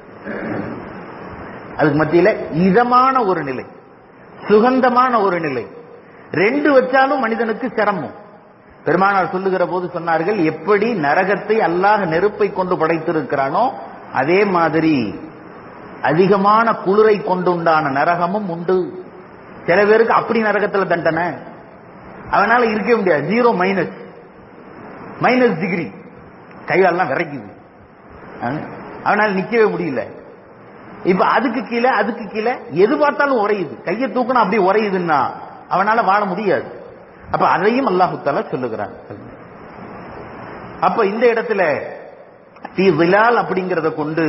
அதுக்கு மத்தியில இதமான ஒரு நிலை, சுகந்தமான ஒரு நிலை. ரெண்டு வச்சாலும் மனிதனுக்கு சிரமம். பெருமானார் சொல்லுகிற போது சொன்னார்கள், எப்படி நரகத்தை அல்லாஹ் நெருப்பை கொண்டு படைத்திருக்கிறானோ அதே மாதிரி அதிகமான குளிரை கொண்டுண்டான நரகமும் உண்டு. சில பேருக்கு அப்படி நரகத்துல தண்டனை, அவனால இருக்கவே முடியாது. ஜீரோ மைனஸ் மைனஸ் டிகிரி, கையெல்லாம் விரைக்குது, அவனால நிக்கவே முடியல. இப்ப அதுக்கு கீழே அதுக்கு கீழே எது பார்த்தாலும் உரையுது, கையை தூக்கணும் அப்படியே உரையுதுன்னா அவனால வாழ முடியாது. அப்ப அதையும் அல்லாஹு தஆலா சொல்லுகிறான். அப்ப இந்த இடத்துல ஃபீ ஸிலால் அப்படிங்கறத கொண்டு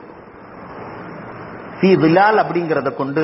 ஃபீ ஸிலால் அப்படிங்கறத கொண்டு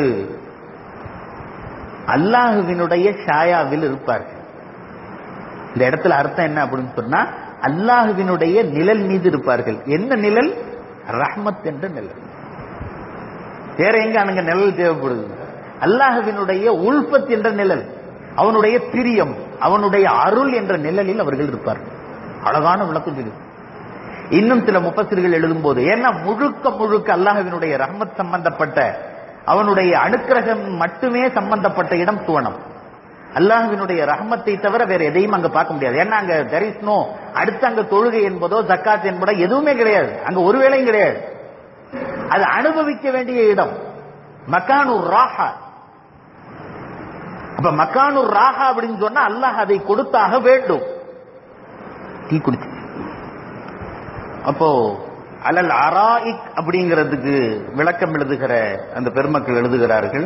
அல்லாஹ்வினுடைய ஷாயாவில் இருப்பார்கள். இந்த இடத்துல அர்த்தம் என்ன அப்படின்னு சொன்னா, அல்லாஹ்வினுடைய நிழல் மீது இருப்பார்கள். என்ன நிழல்? ரஹ்மத் என்ற நிழல். வேற எங்க அங்க நிழல் தேவைப்படுது? அல்லாஹ்வினுடைய உல்ஃபத் என்ற நிழல், அவனுடைய பிரியம், அவனுடைய அருள் என்ற நிழலில் அவர்கள் இருப்பார்கள். அழகான விளக்கம் இது. இன்னும் சில முஃபஸ்ஸிர்கள் எழுதும் போது, ஏன்னா முழுக்க முழுக்க அல்லாஹ்வினுடைய ரஹ்மத் சம்பந்தப்பட்ட, அவனுடைய அனுக்கிரகம் மட்டுமே சம்பந்தப்பட்ட இடம் சுவனம். அல்லாஹ்வினுடைய ரஹ்மத்தை தவிர வேற எதையும் அங்க பார்க்க முடியாது. ஏன்னா அங்க there is no, அடுத்து அங்க தொழுகை என்பதோ ஜக்காத் என்பதோ எதுவுமே கிடையாது, அங்க ஒரு வேளையும் கிடையாது. அது அனுபவிக்க வேண்டிய இடம், மக்கானு ராஹா. அப்ப மக்கானூர் ராஹா அப்படின்னு சொன்னா அல்லாஹ் அதை கொடுத்தாக வேண்டும். டீ குடிச்சு அப்போ அலல் அராயிக் அப்படிங்கிறதுக்கு விளக்கம் எழுதுகிற அந்த பெருமக்கள் எழுதுகிறார்கள்,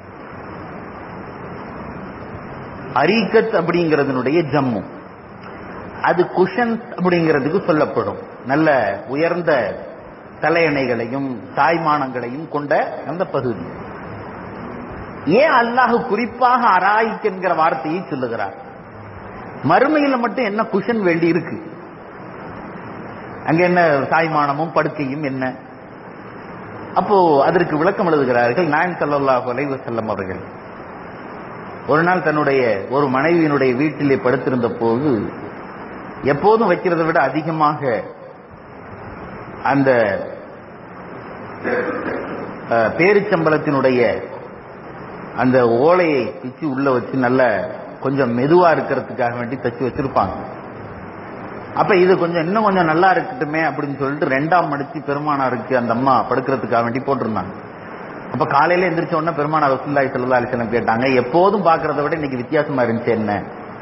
அரீக்கத் அப்படிங்கிறதுனுடைய ஜம்மு, அது குஷன்ஸ் அப்படிங்கிறதுக்கு சொல்லப்படும். நல்ல உயர்ந்த தலையணைகளையும் சாய்மானங்களையும் கொண்ட அந்த பகுதி. ஏன் அல்லாஹ் குறிப்பாக அராயிக் என்கிற வார்த்தையை சொல்லுகிறார்? மறுமையில மட்டும் என்ன குஷன் வேண்டி இருக்கு? அங்க என்ன சாய்மானமும் படுக்கையும் என்ன? அப்போ அதற்கு விளக்கம் எழுதுகிறார்கள் நாயகம் ஸல்லல்லாஹு அலைஹி வஸல்லம் அவர்கள் ஒரு நாள் தன்னுடைய ஒரு மனைவியினுடைய வீட்டிலே படுத்திருந்த போது எப்போதும் வைக்கிறதை விட அதிகமாக அந்த பேரிச்சம்பளத்தினுடைய அந்த ஓலையை பிச்சு உள்ள வச்சு நல்ல கொஞ்சம் மெதுவா இருக்கிறதுக்காக வேண்டி தச்சு வச்சிருப்பாங்க. அப்ப இது கொஞ்சம் இன்னும் கொஞ்சம் நல்லா இருக்கட்டுமே அப்படின்னு சொல்லிட்டு ரெண்டாம் மடிச்சு பெருமானாருக்கு அந்த அம்மா படுக்கிறதுக்காக வேண்டி போட்டிருந்தாங்க. அப்ப காலையில எந்திரிச்ச உடனே பெருமானார் ரசூலுல்லாஹி ஸல்லல்லாஹு அலைஹி வஸல்லம் கேட்டாங்க, எப்போதும் பாக்குறத விட இன்னைக்கு வித்தியாசமா இருந்துச்சு என்ன?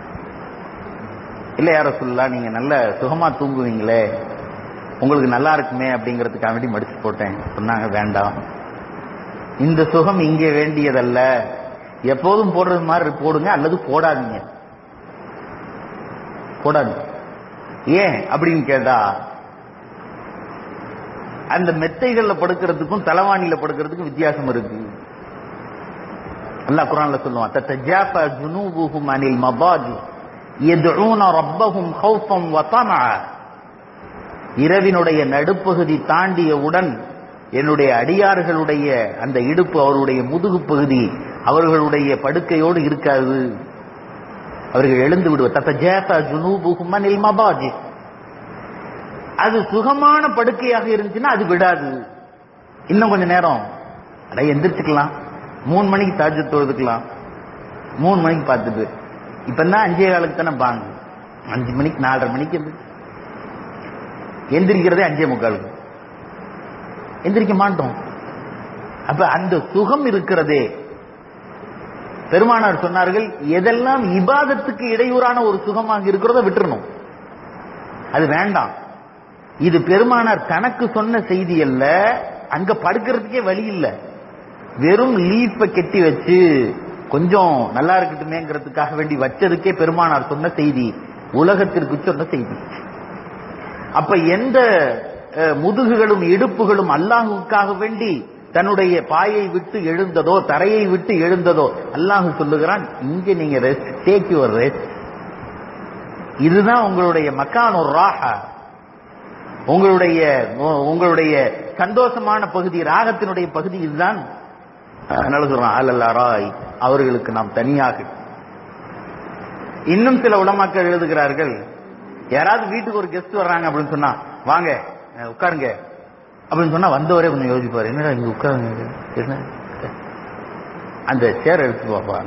இல்ல யா ரசூலுல்லாஹ், நீங்க நல்ல சுகமா தூங்குவீங்களே, உங்களுக்கு நல்லா இருக்குமே அப்படிங்கிறதுக்காக வேண்டி மடிச்சு போட்டேன். சொன்னாங்க, வேண்டாம், இந்த சுகம் இங்கே வேண்டியதல்ல, எப்போதும் போடுறது மாதிரி போடுங்க அல்லது போடாதீங்க. போடாதீங்க. ஏன் அப்படின்னு கேட்டா, அந்த மெத்தைகள்ல படுக்கிறதுக்கும் தலவாணியில படுக்கிறதுக்கும் வித்தியாசம் இருக்கு. அல்லாஹ் குர்ஆன்ல சொல்லுவான், தத்தஜாஃபா ஜுனூபுஹும் அனில் மபாஜி யதுஊன ரப்பஹும் ஹௌஃபன் வ தமஆ. இரவினுடைய நடுப்பகுதி தாண்டியவுடன் என்னுடைய அடியார்களுடைய அந்த இடுப்பு, அவருடைய முதுகு பகுதி அவர்களுடைய படுக்கையோடு இருக்காது, அவர்கள் எழுந்து விடுவார். தத்தஜாஃபா ஜுனூபுஹும் அனில் மபாஜி. அது சுகமான படுக்கையாக இருந்துச்சுன்னா அது விடாது. இன்னும் கொஞ்ச நேரம் அட எந்திரிச்சுக்கலாம், மூணு மணிக்கு தஹஜ்ஜுத் தொழுதுக்கலாம், மூணு மணிக்கு பார்த்துட்டு இப்பதான் அஞ்சே காலுக்கு தானே பாங்க, அஞ்சு மணிக்கு நாலரை மணிக்கு எந்திரிக்கிறதே அஞ்சே முக்காலுக்கு எந்திரிக்க மாட்டோம். அப்ப அந்த சுகம் இருக்கிறதே, பெருமானார் சொன்னார்கள், எதெல்லாம் இபாதத்துக்கு இடையூறான ஒரு சுகமாக இருக்கிறதோ விட்டுறணும், அது வேண்டாம். இது பெருமானார் தனக்கு சொன்ன செய்தி அல்ல, அங்க படுக்கிறதுக்கே வழி இல்லை, வெறும் லீஃப கெட்டி வச்சு கொஞ்சம் நல்லா இருக்கட்டுமேங்கிறதுக்காக வேண்டி வச்சதுக்கே பெருமானார் சொன்ன செய்தி, உலகத்திற்கு சொன்ன செய்தி. அப்ப எந்த முதுகுகளும் இடுப்புகளும் அல்லாஹுக்காக வேண்டி தன்னுடைய பாயை விட்டு எழுந்ததோ தரையை விட்டு எழுந்ததோ, அல்லாஹ் சொல்லுகிறான், இங்க நீங்க ரெஸ்ட், டேக் யுவர் ரெஸ்ட். இதுதான் உங்களுடைய மக்கானுர் ராஹா, உங்களுடைய உங்களுடைய சந்தோஷமான பகுதி, ராகத்தினுடைய பகுதி இதுதான். அதனால சொல்றான், அலல் அராய், அவர்களுக்கு நாம் தனியாக. இன்னும் சில உலமாக்கள் எழுதுகிறார்கள், யாராவது வீட்டுக்கு ஒரு கெஸ்ட் வர்றாங்க அப்படின்னு சொன்னா, வாங்க உட்காருங்க அப்படின்னு சொன்னா வந்தவரே கொஞ்சம் யோசிப்பாரு, என்னடா இங்க உட்காருங்க, என்ன அந்த சேர் எடுத்து பாப்பா.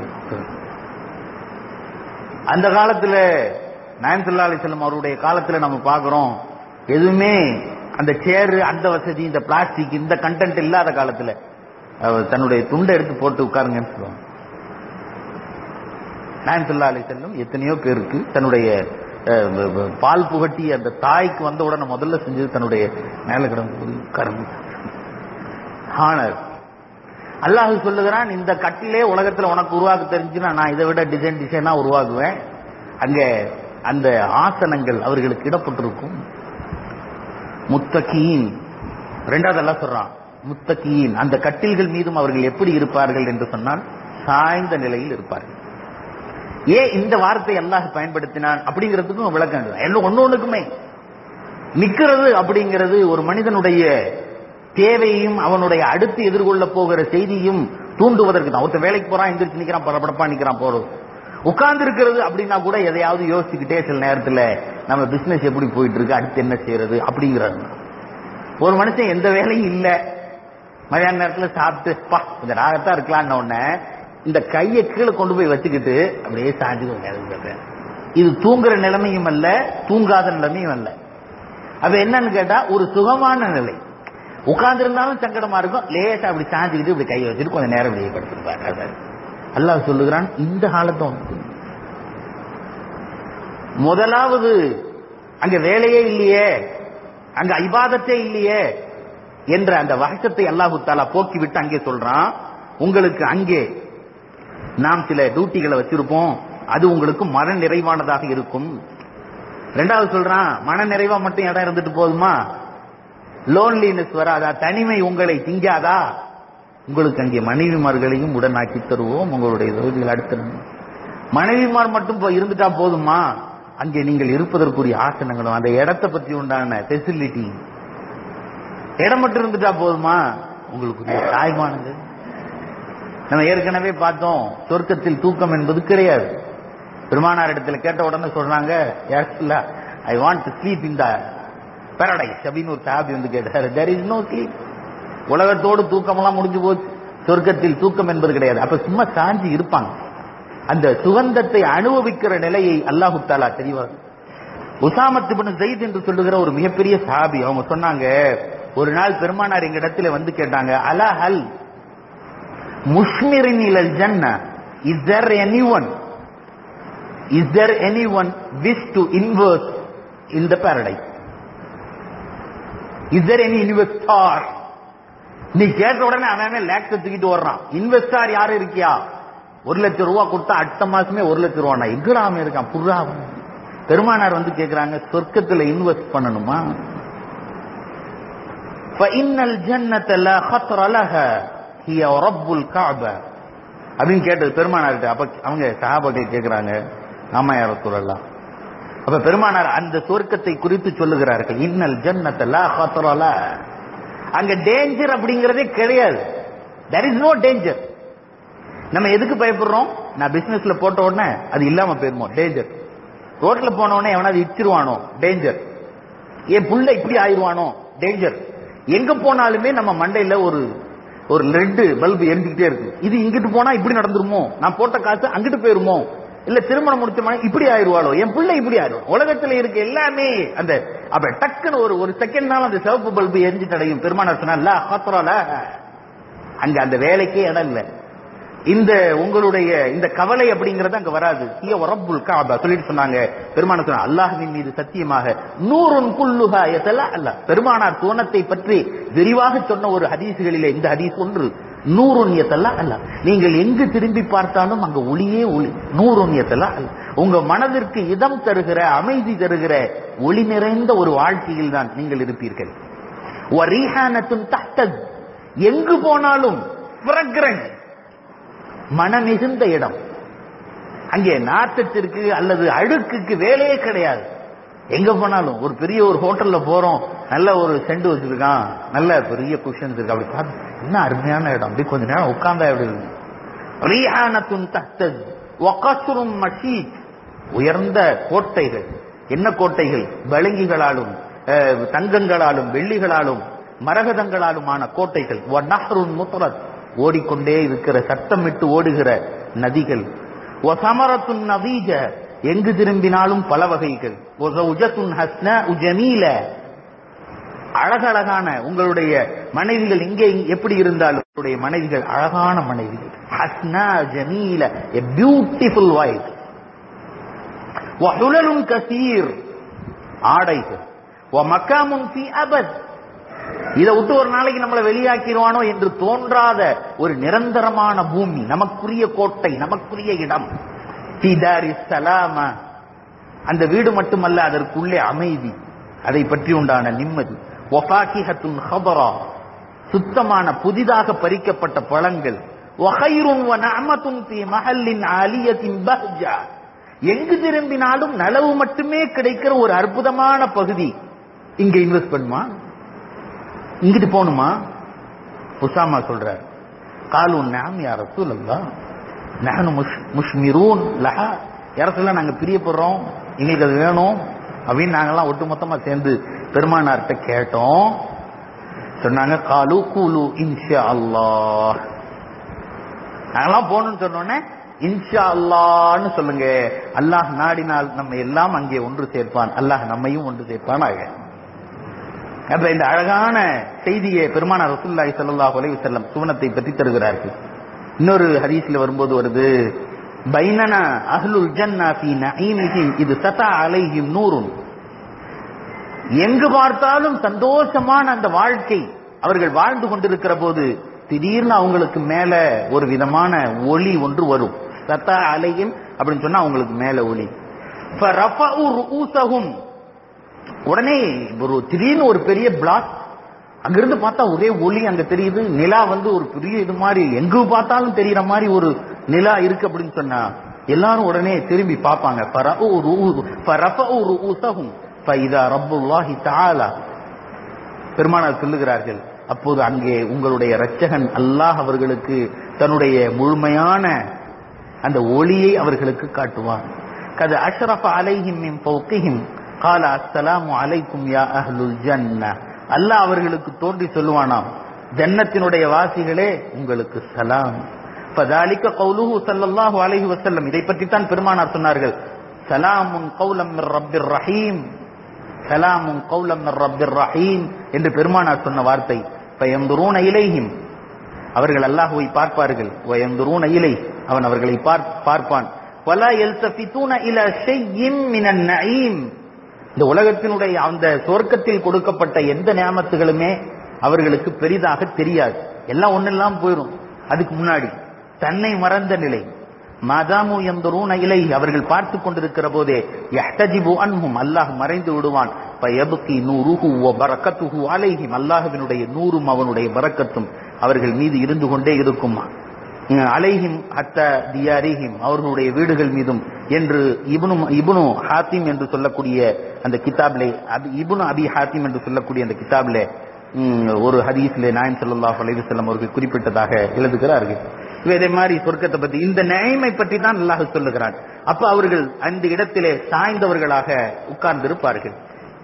அந்த காலத்துல நாயகம் ஸல்லல்லாஹு அலைஹி வஸல்லம் அவருடைய காலத்துல நம்ம பாக்குறோம், எதுவுமே அந்த சேர், அந்த வசதி, இந்த பிளாஸ்டிக், இந்த கண்டென்ட் இல்லாத காலத்துல தன்னுடைய துண்டை எடுத்து போட்டு உட்காருங்கன்னு சொல்லுவாங்க. நாயகம் ஸல்லல்லாஹு அலைஹி வஸல்லம் எத்தனையோ பேருக்கு தன்னுடைய பால் புகட்டி அந்த தாய்க்கு வந்த உடனே முதல்ல செஞ்சது தன்னுடைய மேல கிடந்து உட்காருங்க. அல்லாஹ் சொல்லுகிறான், இந்த கட்டிலே உலகத்துல உனக்கு உருவாக்க தெரிஞ்சுன்னா நான் இதை விட டிசைன் டிசைனா உருவாக்குவேன். அங்க அந்த ஆசனங்கள் அவர்களுக்கு இடப்பட்டிருக்கும். முத்தகீன், ரெண்டாவது எல்லாம் சொல்றான், முத்தகீன், அந்த கட்டில்கள் மீதும் அவர்கள் எப்படி இருப்பார்கள் என்று சொன்னால் சாய்ந்த நிலையில் இருப்பார்கள். ஏன் இந்த வார்த்தை அல்லாஹ் பயன்படுத்தினான் அப்படிங்கிறதுக்கும் விளக்கம் எல்லாம் ஒன்னு ஒண்ணுக்குமே. நிக்கிறது அப்படிங்கிறது ஒரு மனிதனுடைய தேவையும் அவனுடைய அடுத்து எதிர்கொள்ள போகிற செய்தியும் தூண்டுவதற்கு தான். ஒருத்தர் வேலைக்கு போறான், எந்திரிச்சு நிக்கிறான், பரபரப்பா நிக்கிறான், போறது. உட்கார்ந்து இருக்கிறது அப்படின்னா கூட எதையாவது யோசிச்சுக்கிட்டே சில நேரத்தில் நம்ம பிசினஸ் எப்படி போயிட்டு இருக்கு, அடுத்து என்ன செய்யறது அப்படிங்கிறாங்க. ஒரு மனுஷன் எந்த வேலையும் இல்ல, மதியான நேரத்தில் சாப்பிட்டு பா இந்த ராகத்தான் இருக்கலாம்னு உடனே இந்த கையை கீழே கொண்டு போய் வச்சுக்கிட்டு அப்படியே சாஞ்சு, இது தூங்குற நிலைமையும் அல்ல, தூங்காத நிலைமையும் அல்ல. அது என்னன்னு கேட்டா ஒரு சுகமான நிலை. உட்கார்ந்து இருந்தாலும் சங்கடமா இருக்கும், லேசா அப்படி சாஞ்சுக்கிட்டு இப்படி கையை வச்சுட்டு கொஞ்சம் நேரம் வெளியே படுத்திருப்பாரு. அல்லாஹ் சொல்லுகிறான் இந்த காலத்தை முதலாவது அங்க வேலையே இல்லையே, அங்க இபாதத்தே இல்லையே என்ற அந்த வஹ்ஷத்தை அல்லாஹு தஆலா போக்கிவிட்டு அங்கே சொல்றான், உங்களுக்கு அங்கே நாம் சில டியூட்டிகளை வச்சிருப்போம், அது உங்களுக்கு மன நிறைவானதாக இருக்கும். ரெண்டாவது சொல்றான், மன நிறைவா மட்டும் இடம் இருந்துட்டு போதுமா, லோன்லினஸ் வராதா, தனிமை உங்களை திங்காதா, உங்களுக்கு அங்கே மனைவிமார்களையும் உடனாக்கி தருவோம், உங்களுடைய தொகுதிகள் அடுத்த மனைவிமார் மட்டும் இருந்துட்டா போதுமா, அங்கே நீங்கள் இருப்பதற்குரிய ஆசனங்களும் அந்த இடத்தை பற்றி உண்டான ஃபெசிலிட்டி, இடம் மட்டும் இருந்துட்டா போதுமா, உங்களுக்கு தாய்மானது. நம்ம ஏற்கனவே பார்த்தோம், சொர்க்கத்தில் தூக்கம் என்பது கிடையாது. பெருமானார் இடத்துல கேட்ட உடனே சொல்றாங்க, I want to sleep in the paradise அப்படின்னு ஒரு சாபி வந்து கேட்டாரு. There is no sleep. உலகத்தோடு தூக்கம் எல்லாம் முடிஞ்சு போச்சு, சொர்க்கத்தில் தூக்கம் என்பது கிடையாது. அப்ப சும்மா சாஞ்சி இருப்பாங்க. அந்த சுகந்தத்தை அனுபவிக்கிற நிலையை அல்லாஹு தஆலா தெரிவார். உசாமத் இப்னு ஸைத் என்று சொல்லுகிற ஒரு மிகப்பெரிய சஹாபி, அவங்க சொன்னாங்க, ஒரு நாள் பெருமானார் எங்க இடத்துல வந்து கேட்டாங்க, அலா ஹல் முஷ்மிரின் இலல் ஜன்னah, is there anyone is there anyone wish to invest in the paradise, is there any investor. நீ கேட்ட உடனே அவன் லேக்ஸ் தூக்கிட்டு வர்றான். இன்வெஸ்டார் யாரும் இருக்கியா, ஒரு லட்சம் ரூபாய் கொடுத்தா அடுத்த மாசமே ஒரு லட்சம் ரூபாய் எங்கடாம இருக்கான் புர்ரா. பெருமானார் வந்து கேட்கிறாங்க, சொர்க்கத்துல இன்வெஸ்ட் பண்ணணுமா? ஃபஇன்னல் ஜன்னத லா خطر لها هي رب الكعبة அப்படின்னு கேட்டது பெருமானார்ட்ட. அப்ப அவங்க சஹாபாக்கள் கேட்கிறாங்க, ஆமா யா ரசூலல்லாஹ். அப்ப பெருமானார் அந்த சொர்க்கத்தை குறித்து சொல்லுகிறார்கள், இன்னல் ஜன்னத லா خطر لها, அங்க டேஞ்சர் அப்படிங்கறதே கிடையாது. there is no danger. நம்ம எதுக்கு பயப்படுறோம்? நான் பிசினஸ்ல போட்ட உடனே அது இல்லாம போயிருமோ, டேஞ்சர். ரோட்ல போன உடனே எவனாவது இடிச்சிருவானோ, டேஞ்சர். என் புள்ள இப்படி ஆயிடுவானோ, டேஞ்சர். எங்க போனாலுமே நம்ம மண்டையில ஒரு ஒரு ரெட் பல்பு எரிஞ்சுக்கிட்டே இருக்கு. இது இங்கிட்டு போனா இப்படி நடந்துருமோ, நான் போட்ட காசு அங்கிட்டு போயிருமோ, இல்ல திருமணம் முடிச்ச இப்படி ஆயிடுவாளோ, என் பிள்ளை இப்படி ஆயிடும். உலகத்துல இருக்க எல்லாமே அந்த அப்ப டக்குன்னு ஒரு ஒரு செகண்ட் அந்த சிவப்பு பல்பு எரிஞ்சிட்டு அடையும். பெருமானார் சொன்னா அங்க அந்த வேலைக்கே இடம் இல்லை. இந்த உங்களுடைய இந்த கவலை அப்படிங்கறது அங்க வராது. ரப்புல் கஅபா சொல்லிட்டு சொன்னாங்க. பெருமானார் சொன்னாங்க, அல்லாஹ்வின் மீது சத்தியமாக, நூறுன் குல்லுஹா யதலஅல்லா. பெருமானார் சுவனத்தை பற்றி விரிவாக சொன்ன ஒரு ஹதீஸ்களிலே இந்த ஹதீஸ் ஒன்று. நூறுன் யதலஅல்லா, நீங்கள் எங்கு திரும்பி பார்த்தாலும் அங்க ஒளியே ஒளி. நூறுன் யதலஅல்லா, உங்க மனதிற்கு இதம் தருகிற, அமைதி தருகிற, ஒளி நிறைந்த ஒரு வாழ்க்கையில் தான் நீங்கள் இருப்பீர்கள். வரீஹானத்துன் தஹ்தஸ், எங்கு போனாலும் ஃப்ராக்ரன்ஸ், மன மிகுந்த இடம். அங்கே நாற்றத்திற்கு அல்லது அழுக்குக்கு வேலையே கிடையாது. எங்க போனாலும் ஒரு பெரிய ஒரு ஹோட்டல்ல போறோம், நல்ல ஒரு செண்டு வச்சிருக்கான், நல்ல பெரிய குஷன்ஸ் இருக்கு, அப்படி பார்த்து என்ன அருமையான இடம், அப்படி கொஞ்ச நேரம் உட்கார்ந்தா எப்படி இருக்கு. ரீஹானத்துன் தஹ்தஸ் வகஸ்ரும் மஷீத், உயர்ந்த கோட்டைகள். என்ன கோட்டைகள்? பளிங்குகளாலும் தங்கங்களாலும் வெள்ளிகளாலும் மரகதங்களாலுமான கோட்டைகள். வநஹ்ருன் முத்ரத், ஓடிக்கொண்டே இருக்கிற, சத்தமிட்டு ஓடுகிற நதிகள். வஸமரத்துன் நதீஜ, எங்கு திரும்பினாலும் பல வகைகள். வஸௌஜத்துன் ஹஸ்னா ஜமீல, அழகழகான உங்களுடைய மனைவிகள் இங்கே எப்படி இருந்தாலும் உங்களுடைய மனைவிகள் அழகான மனைவிகள். Husna ஜமீல, a beautiful wife. வஹுலலுன் கஸீர், ஆடைகள். வமகாமுன் ஃபீ அபத், இதை விட்டு ஒரு நாளைக்கு நம்மளை வெளியாக்கிடுவானோ என்று தோன்றாத ஒரு நிரந்தரமான பூமி, நமக்குரிய கோட்டை, நமக்குரிய இடம். அந்த வீடு மட்டுமல்ல, அதற்குள்ளே அமைதி, அதை பற்றி உண்டான நிம்மதி. வஃபாகிஹத்துன் ஹதரா, சுத்தமான புதிதாக பறிக்கப்பட்ட பழங்கள். வஹைருன் வநஅமத்துன் ஃபீ மஹல்லின் ஆலியத்தின் பஹ்ஜா, எங்கு திரும்பினாலும் நலவு மட்டுமே கிடைக்கிற ஒரு அற்புதமான பகுதி. இங்க இன்வெஸ்ட் பண்ணுமா, இங்கிட்டு போகணுமா? உசாமா சொல்றார், காலு நாம் யா ரசூலல்லாஹ் நஹனு முஷ்மிரூன் லஹா, யா ரசூலல்லாஹ் நாங்க பிரியப்படுறோம், எங்களுக்கு அது வேணும் அப்படின்னு நாங்கெல்லாம் ஒட்டுமொத்தமா சேர்ந்து பெருமானார்ட்ட கேட்டோம். சொன்னாங்க, காலு கூலு இன்ஷா அல்லாஹ், நாங்கெல்லாம் போகணும்னு சொன்னோன்னே இன்ஷா அல்லாஹ்னு சொல்லுங்க, அல்லாஹ் நாடினால் நம்ம எல்லாம் அங்கே ஒன்று சேர்ப்பான், அல்லாஹ் நம்மையும் ஒன்று சேர்ப்பான். ஆக அப்ப இந்த அழகான செய்தியை பெருமானார் ரசூலுல்லாஹி ஸல்லல்லாஹு அலைஹி வஸல்லம் சுவனத்தை பற்றி தருகிறார்கள். இன்னொரு ஹதீஸ்ல வரும்போது வருது, பைனனா அஹ்லுல் ஜன்னா ஃபீ நஈமிஹிம் இது சதா அலைஹிம் நூருன். எங்கு பார்த்தாலும் சந்தோஷமான அந்த வாழ்க்கை அவர்கள் வாழ்ந்து கொண்டிருக்கிற போது திடீர்னு அவங்களுக்கு மேல ஒரு விதமான ஒளி ஒன்று வரும். சதா அலைஹிம் அப்படின்னு சொன்னா அவங்களுக்கு மேல ஒளி. ஃபரஃபஉ ரூஸஹும், உடனே ஒரு திடீர்னு ஒரு பெரிய பிளாஸ்ட், அங்கிருந்து பார்த்தா ஒரே ஒளி அங்க தெரியுது. நிலா வந்து ஒரு பெரிய இது மாதிரி எங்கு பார்த்தாலும் தெரியுற மாதிரி ஒரு நிலா இருக்கு அப்படின்னு சொன்னா எல்லாரும் உடனே திரும்பி பார்ப்பாங்க. பெருமானார் சொல்லுகிறார்கள், அப்போது அங்கே உங்களுடைய இரட்சகன் அல்லாஹ் அவர்களுக்கு தன்னுடைய முழுமையான அந்த ஒளியை அவர்களுக்கு காட்டுவான். கது அஷ்ரஃப அலைஹிம் மின் ஃபௌகிஹிம் قال السلام عليكم يا اهل الجنه. அல்லாஹ் அவர்களுக்கு தோன்றி சொல்லுவானாம், ஜன்னத்தினுடைய வாசிகளே உங்களுக்கு சலாம். فذلك قوله صلى الله عليه وسلم. இதை பற்றி தான் பெருமானார் சொன்னார்கள், சலாமுன் கௌலம் மிர் ரப்பிர் ரஹீம், சலாமுன் கௌலம் மிர் ரப்பிர் ரஹீம் என்று பெருமானார் சொன்ன வார்த்தை. ஃபயன்துரூன இலைஹிம், அவர்கள் அல்லாஹ்வை பார்ப்பார்கள். வயன்துரூன இலை, அவன் அவர்களை பார்ப்பான். வலா யல்தஃபிதூன இலா ஷைஇன் மினன் நஈம், இந்த உலகத்தினுடைய அந்த சொர்க்கத்தில் கொடுக்கப்பட்ட எந்த நியாமத்துகளுமே அவர்களுக்கு பெரிதாக தெரியாது. எல்லாம் ஒன்னெல்லாம் போயிடும். அதுக்கு முன்னாடி தன்னை மறந்த நிலை. மாதாமு யன்துரூன இலை, அவர்கள் பார்த்து கொண்டிருக்கிற போதே யஹ்தஜிபு அன்ஹும், அல்லாஹ் மறைந்து விடுவான். ஃபயப்கி நூருஹு வ பரக்கத்துஹு அலைஹிம், அல்லாஹ்வினுடைய நூரும் அவனுடைய பரக்கத்தும் அவர்கள் மீது இருந்து கொண்டே இருக்கும். அலைஹிம் ஹத்த தியாரிஹிம், அவர்களுடைய வீடுகள் மீதும் என்று இப்னு இப்னு ஹாத்திம் என்று சொல்லக்கூடிய அந்த கிதாபிலே, இப்னு அபி ஹாத்திம் என்று சொல்லக்கூடிய அந்த கிதாபிலே ஒரு ஹதீஸ்ல நாயகம் ஸல்லல்லாஹு அலைஹி வஸல்லம் அவர்கள் குறிப்பிட்டதாக எழுதுகிறார்கள். இதே மாதிரி சொர்க்கத்தை பத்தி, இந்த நிலைமை பற்றி தான் அல்லாஹ் சொல்லுகிறான். அப்ப அவர்கள் அந்த இடத்திலே சாய்ந்தவர்களாக உட்கார்ந்து இருப்பார்கள்.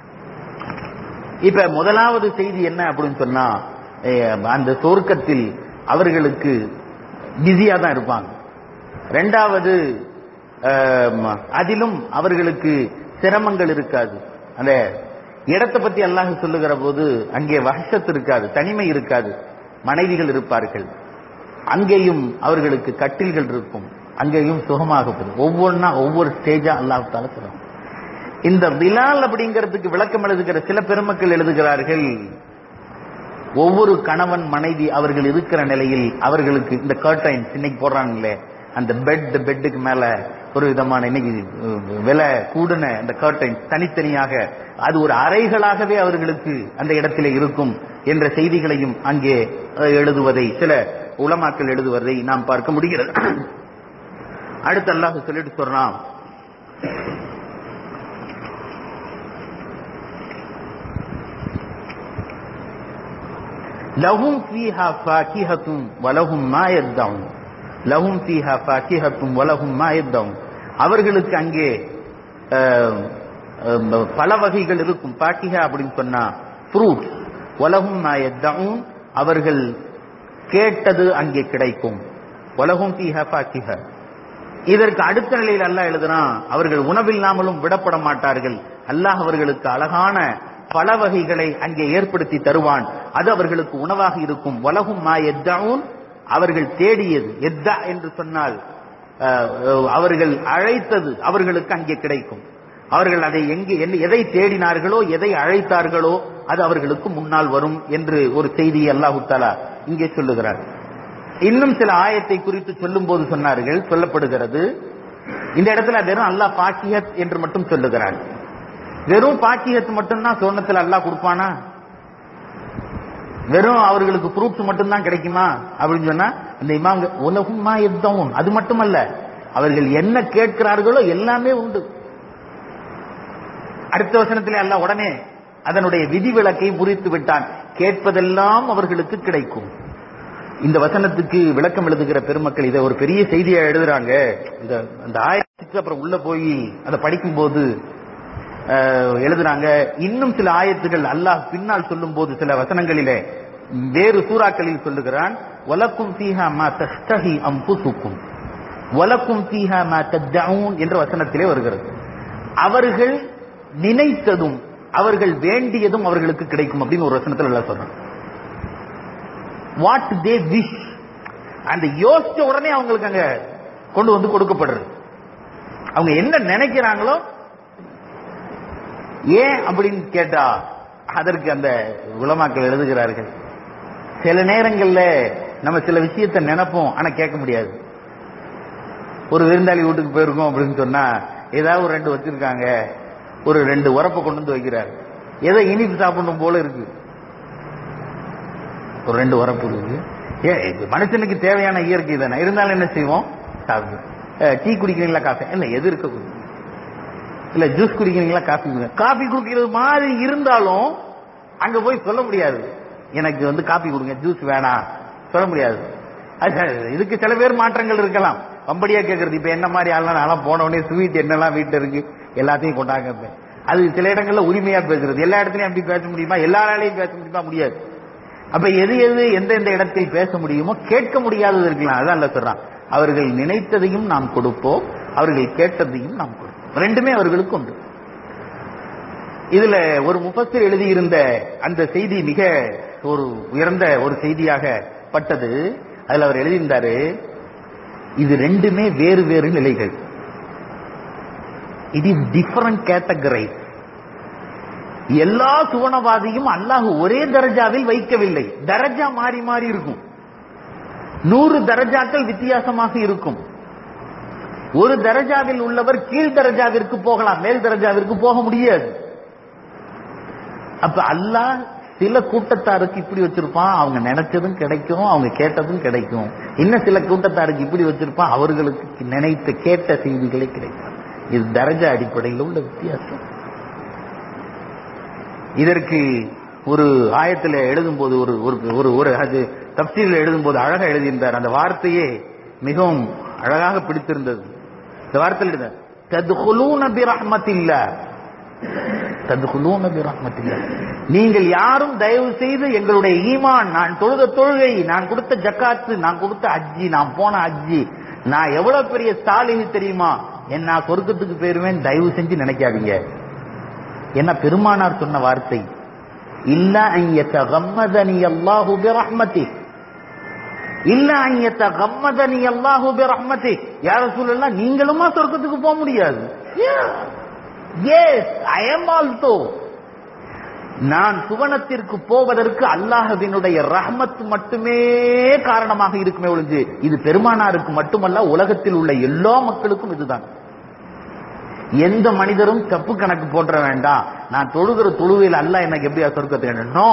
இப்ப முதலாவது செய்தி என்ன அப்படின்னு சொன்னா, அந்த சொர்க்கத்தில் அவர்களுக்கு பிஸியா தான் இருப்பாங்க. ரெண்டாவது, அதிலும் அவர்களுக்கு சிரமங்கள் இருக்காது. அந்த இடத்தை பத்தி அல்லாஹ் சொல்லுகிற போது அங்கே வஹ்ஷத் இருக்காது, தனிமை இருக்காது, மனைவிகள் இருப்பார்கள். அங்கேயும் அவர்களுக்கு கட்டில்கள் இருக்கும், அங்கேயும் சுகமாக போகும். ஒவ்வொன்னா ஒவ்வொரு ஸ்டேஜா அல்லாஹ் தஆலா சொல்றாங்க. இந்த திலால் அப்படிங்கிறதுக்கு விளக்கம் எழுதுகிற சில பெருமக்கள் எழுதுகிறார்கள், ஒவ்வொரு கணவன் மனைவி அவர்கள் இருக்கிற நிலையில் அவர்களுக்கு இந்த கர்டைன்ஸ் இன்னைக்கு போடுறாங்களே, அந்த பெட் பெட்டுக்கு மேல ஒரு விதமான இன்னைக்கு விலை கூடுன அந்த கர்டைன்ஸ் தனித்தனியாக அது ஒரு அறைகளாகவே அவர்களுக்கு அந்த இடத்திலே இருக்கும் என்ற செய்திகளையும் அங்கே எழுதுவதை சில உலமாக்கள் எழுதுவதை நாம் பார்க்க முடிகிறது. அடுத்து அல்லாஹ் சொல்லிட்டு சொல்றான், லஹும் ஃபீஹா ஃபாகிஹத்துன் வலஹும் மா யதஊன், லஹும் ஃபீஹா ஃபாகிஹத்துன் வலஹும் மா யதஊன், அவர்களுக்கு அங்கே பல வகைகள் இருக்கும். ஃபாகிஹா அப்படின்னு சொன்னா ஃப்ரூட்ஸ், வலஹும் மா யதஊன், அவர்கள் கேட்டது அங்கே கிடைக்கும். வலஹும் ஃபீஹா ஃபாகிஹா. இதற்கு அடுத்த நிலையில் அல்லாஹ் எழுதுறான், அவர்கள் உணவில்லாமலும் விடப்பட மாட்டார்கள். அல்லாஹ் அவர்களுக்கு அழகான பல வகைகளை அங்கே ஏற்படுத்தி தருவான், அது அவர்களுக்கு உணவாக இருக்கும். வலஹும் மா யதஊன், அவர்கள் தேடியது, எத்தா என்று சொன்னால் அவர்கள் அழைத்தது அவர்களுக்கு அங்கே கிடைக்கும். அவர்கள் அதை எங்கே எதை தேடினார்களோ எதை அழைத்தார்களோ அது அவர்களுக்கு முன்னால் வரும் என்று ஒரு செய்தியை அல்லாஹ் தஆலா இங்கே சொல்லுகிறார். இன்னும் சில ஆயத்தை குறித்து சொல்லும் போது சொன்னார்கள், சொல்லப்படுகிறது இந்த இடத்துல வெறும் அல்லாஹ் ஃபாகிஹத் என்று மட்டும் சொல்லுகிறார். வெறும் பாக்கியத்து மட்டும்தான் சொர்ணத்தில் அல்லாஹ் கொடுப்பானா? வெறும் அவர்களுக்கு ஃப்ரூட்ஸ் மட்டும்தான் கிடைக்குமா அப்படின்னு சொன்னா, அந்த இமாங்க உலகும் மா யதஊன், அது மட்டுமல்ல, அவர்கள் என்ன கேட்கிறார்களோ எல்லாமே உண்டு. அடுத்த வசனத்திலே அல்லாஹ் உடனே அதனுடைய விதிவிலக்கை முறித்து விட்டான், கேட்பதெல்லாம் அவர்களுக்கு கிடைக்கும். இந்த வசனத்துக்கு விளக்கம் எழுதுகிற பெருமக்கள் இதை ஒரு பெரிய செய்தியா எழுதுறாங்க. இந்த அந்த ஆயத்துக்கு அப்புறம் உள்ள போய் அதை படிக்கும் போது எழுதுறாங்க, இன்னும் சில ஆயத்துகள் அல்லாஹ் பின்னால் சொல்லும் போது சில வசனங்களிலே வேறு சூறாக்களில் சொல்லுகிறான், வலக்கும் ஃபீஹா மா தஷ்தஹி அன்ஃபுசுக்கும் வலக்கும் ஃபீஹா மா ததஊன் என்ற வசனத்திலே வருகிறது. அவர்கள் நினைத்ததும் அவர்கள் வேண்டியதும் அவர்களுக்கு கிடைக்கும் அப்படின்னு ஒரு வசனத்தில் அல்லாஹ் சொல்றான். வாட் தே விஷ், அந்த யோசிச்ச உடனே அவங்களுக்கு அங்க கொண்டு வந்து கொடுக்கப்படுறது. அவங்க என்ன நினைக்கிறாங்களோ, ஏன் அப்படின்னு கேட்டா அதற்கு அந்த உலமாக்கள் எழுதுகிறார்கள், சில நேரங்கள்ல நம்ம சில விஷயத்தை நினைப்போம், ஆனா கேட்க முடியாது. ஒரு விருந்தாளி வீட்டுக்கு போயிருக்கோம் அப்படின்னு சொன்னா ஏதாவது ஒரு ரெண்டு வச்சிருக்காங்க, ஒரு ரெண்டு உரப்பை கொண்டு வந்து வைக்கிறாரு, ஏதோ இனிப்பு சாப்பிடணும் போல இருக்கு, ஒரு ரெண்டு உரப்பு இருக்கு. ஏ மனுஷனுக்கு தேவையான இயற்கை தானே, இருந்தாலும் என்ன செய்வோம், டீ குடிக்கிறீங்களா காஃபி இல்ல எது இருக்க, இல்ல ஜூஸ் குடிக்கிறீங்களா காஃபி, காஃபி குடிக்கிறது மாதிரி இருந்தாலும் அங்க போய் சொல்ல முடியாது, எனக்கு வந்து காஃபி கொடுங்க ஜூஸ் வேணாம் சொல்ல முடியாது. இதுக்கு சில பேர் மாற்றங்கள் இருக்கலாம், கம்படியா கேட்கறது. இப்ப என்ன மாதிரி ஆள்லாம் நான்லாம் போன உடனே ஸ்வீட் என்னெல்லாம் வீட்டுல இருக்கு எல்லாத்தையும் கொண்டாங்க, அது சில இடங்கள்ல உரிமையா பேசுறது. எல்லா இடத்துலயும் அப்படி பேச முடியுமா, எல்லா நாளையும் பேச முடியுமா, முடியாது. அப்ப எது எது எந்த எந்த இடத்தில் பேச முடியுமோ, கேட்க முடியாதது இருக்கலாம். அதான் அல்ல சொல்றான், அவர்கள் நினைத்ததையும் நாம் கொடுப்போம், அவர்கள் கேட்டதையும் நாம் கொடுப்போம், ரெண்டுமே அவர்களுக்கு உண்டு. இதுல ஒரு முஃபஸ்ஸிர் எழுதியிருந்த அந்த செய்தி மிக ஒரு உயர்ந்த ஒரு செய்தியாக பட்டது. அதுல அவர் எழுதியிருந்தாரு, இது ரெண்டுமே வேறு வேறு நிலைகள், இட் இஸ் டிஃபரண்ட் கேட்டகரைஸ். எல்லா சுவனவாதியும் அல்லாஹ் ஒரே தரஜாவில் வைக்கவில்லை, தரஜா மாறி மாறி இருக்கும். நூறு தரஜாக்கள் வித்தியாசமாக இருக்கும். ஒரு தரஜாவில் உள்ளவர் கீழ் தரஜாவிற்கு போகலாம், மேல் தரஜாவிற்கு போக முடியாது. அப்ப அல்லாஹ் சில கூட்டத்தாருக்கு இப்படி வச்சிருப்பான், அவங்க நினைச்சதும் கிடைக்கும், அவங்க கேட்டதும் கிடைக்கும். இன்னும் சில கூட்டத்தாருக்கு இப்படி வச்சிருப்பான், அவர்களுக்கு நினைத்த கேட்ட செய்திகளே கிடைக்கும். இது தரஜா அடிப்படையில் உள்ள வித்தியாசம். இதற்கு ஒரு ஆயத்தில் எழுதும் போது ஒரு ஒரு ஒரு அது தப்சீரில் எழுதும் போது அழகா எழுதியிருந்தார். அந்த வார்த்தையே மிகவும் அழகாக பிடித்திருந்தது. இந்த வார்த்தையில் தத்குலூன பிரஹ்மத்தில்லாஹ், தத்குலூன பிரஹ்மத்தில்லாஹ், நீங்கள் யாரும் தயவு செய்து எங்களுடைய ஈமான், நான் தொழுத தொழுகை, நான் கொடுத்த ஜக்காத்து, நான் கொடுத்த ஹஜ்ஜி, நான் போன ஹஜ்ஜி, நான் எவ்வளவு பெரிய சாலிஹ் தெரியுமா, என்ன நான் சொர்க்கத்துக்கு போயிருவேன் தயவு செஞ்சு நினைக்காதீங்க. என்ன பெருமானார் சொன்ன வார்த்தை, இல்லா அன் யதகம்மதனி அல்லாஹு பிரஹ்மதி, இல்லா அன் யதகம்மதனி அல்லாஹு பிரஹ்மதி. யா ரசூலல்லாஹ், நீங்களுமா சொர்க்கத்துக்கு போக முடியாது? Yes, I am also. நான் சுவனத்திற்கு போவதற்கு அல்லாஹ்வினுடைய ரஹ்மத் மட்டுமே காரணமாக இருக்குமே ஒழிஞ்சு, இது பெருமானாருக்கு மட்டுமல்ல, உலகத்தில் உள்ள எல்லா மக்களுக்கும் இதுதான். எந்த மனிதரும் தப்பு கணக்கு போன்ற வேண்டாம், நான் தொழுகிற தொழுகையில் அல்லாஹ் எனக்கு எப்படியா சொர்க்கத்தை நோ.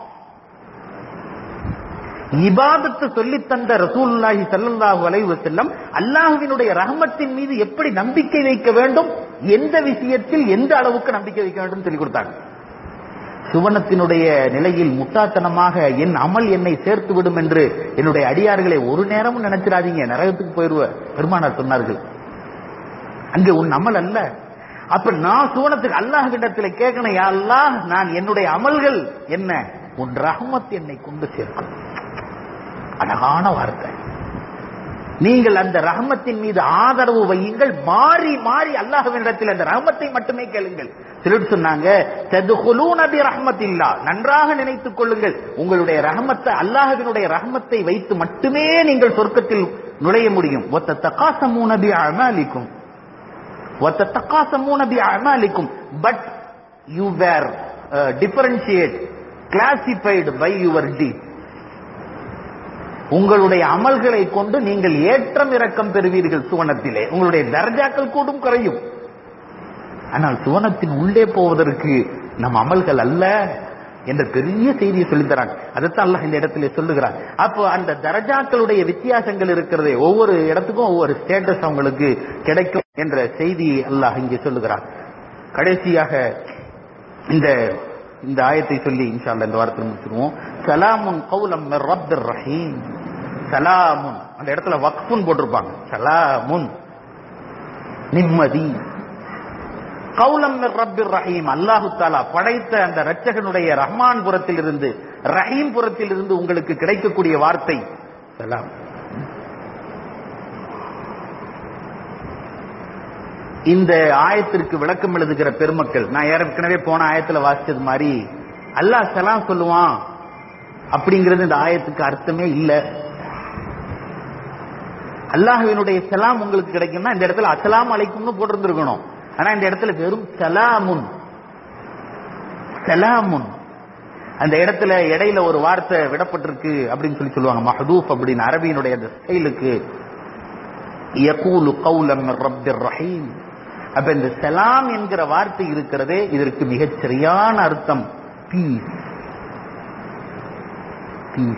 இபாதத்தை சொல்லி தந்த ரசூலுல்லாஹி ஸல்லல்லாஹு அலைஹி வஸல்லம் அல்லாஹ்வினுடைய ரஹ்மத்தின் மீது எப்படி நம்பிக்கை வைக்க வேண்டும், எந்த விஷயத்தில் எந்த அளவுக்கு நம்பிக்கை வைக்க வேண்டும் சொல்லி கொடுத்தாங்க. சுவனத்தினுடைய நிலையில் முட்டாத்தனமாக என் அமல் என்னை சேர்த்து விடும் என்று என்னுடைய அடியார்களை ஒரு நேரமும் நினைச்சிடாதீங்க, நரகத்துக்கு போயிருவ பெருமானார் சொன்னார்கள். அங்கே உன் அமல் அல்ல. அப்ப நான் சுவனத்துக்கு அல்லாஹ்விடத்தில் கேட்கணும், யா அல்லாஹ், நான் என்னுடைய அமல்கள் என்ன, உன் ரஹ்மத் என்னை கொண்டு சேர்க்கும். அழகான வார்த்தை. நீங்கள் அந்த ரஹ்மத்தின் மீது ஆதரவு வையுங்கள், மாறி மாறி அல்லாஹ்வினிடத்தில் அந்த ரஹ்மத்தை மட்டுமே கேளுங்கள். சிலர் சொன்னாங்க, தத்குலூன பிரஹ்மத்தில்லாஹ், நன்றாக நினைத்துக் கொள்ளுங்கள், உங்களுடைய ரஹ்மத்தை, அல்லாஹ்வினுடைய ரஹ்மத்தை வைத்து மட்டுமே நீங்கள் சொர்க்கத்தில் நுழைய முடியும். வத்ததகாஸமூன பிஅமாலிக்கும், வத்ததகாஸமூன பிஅமாலிக்கும், but you were differentiate classified by your deed. உங்களுடைய அமல்களை கொண்டு நீங்கள் ஏற்றம் இறக்கம் பெறுவீர்கள் சுவனத்திலே, உங்களுடைய தர்ஜாக்கள் கூடும் குறையும். ஆனால் சுவனத்தின் உள்ளே போவதற்கு நம் அமல்கள் அல்ல என்ற பெரிய செய்தியை சொல்லித்தராங்க. அதைத்தான் அல்லாஹ் இந்த இடத்திலே சொல்லுகிறார். அப்போ அந்த தரஜாக்களுடைய வித்தியாசங்கள் இருக்கிறதே, ஒவ்வொரு இடத்துக்கும் ஒவ்வொரு ஸ்டேட்டஸ் அவங்களுக்கு கிடைக்கும் என்ற செய்தியை அல்லாஹ் இங்கே சொல்லுகிறார். கடைசியாக இந்த இந்த ஆயத்தை சொல்லி இன்ஷா அல்லாஹ் இந்த வாரத்தில் முடிச்சிருவோம். சலாமுன் கௌலம் மிர் ரப்பிர் ரஹீம். சலாமுன், அந்த இடத்துல வக்ஃபுன் போட்டிருப்பாங்க. சலாமுன் நிம்மதி. கௌலம் மிர் ரப்பிர் ரஹீம், அல்லாஹு தஆலா படைத்த அந்த இரட்சகனுடைய ரஹ்மான் புறத்தில் இருந்து, ரஹீம் புறத்தில் இருந்து உங்களுக்கு கிடைக்கக்கூடிய வார்த்தை சலாம். இந்த ஆயத்திற்கு விளக்கம் எழுதுகிற பெருமக்கள், நான் ஏற்கனவே போன ஆயத்துல வாசிச்சது மாதிரி அல்லாஹ் சலாம் சொல்லுவான் அப்படிங்கிறது இந்த ஆயத்துக்கு அர்த்தமே இல்ல. அல்லாஹ்வினுடைய சலாம் உங்களுக்கு கிடைக்கும்னா இந்த இடத்துல அஸ்ஸலாமு அலைக்கும்னு போட்டிருந்திருக்கணும். ஆனா இந்த இடத்துல வெறும் சலாமுன் சலாமுன். அந்த இடத்துல இடையில ஒரு வார்த்தை விடப்பட்டிருக்கு அப்படின்னு சொல்லி சொல்லுவாங்க, மஹ்தூஃப் அப்படின்னு அரபியினுடைய அந்த ஸ்டைலுக்கு. யகூலு கௌலம் மிர் ரப்பிர் ரஹீம். அப்ப இந்த சலாம் என்கிற வார்த்தை இருக்கிறதே இதற்கு மிகச் சரியான அர்த்தம் பீஸ். பீஸ்,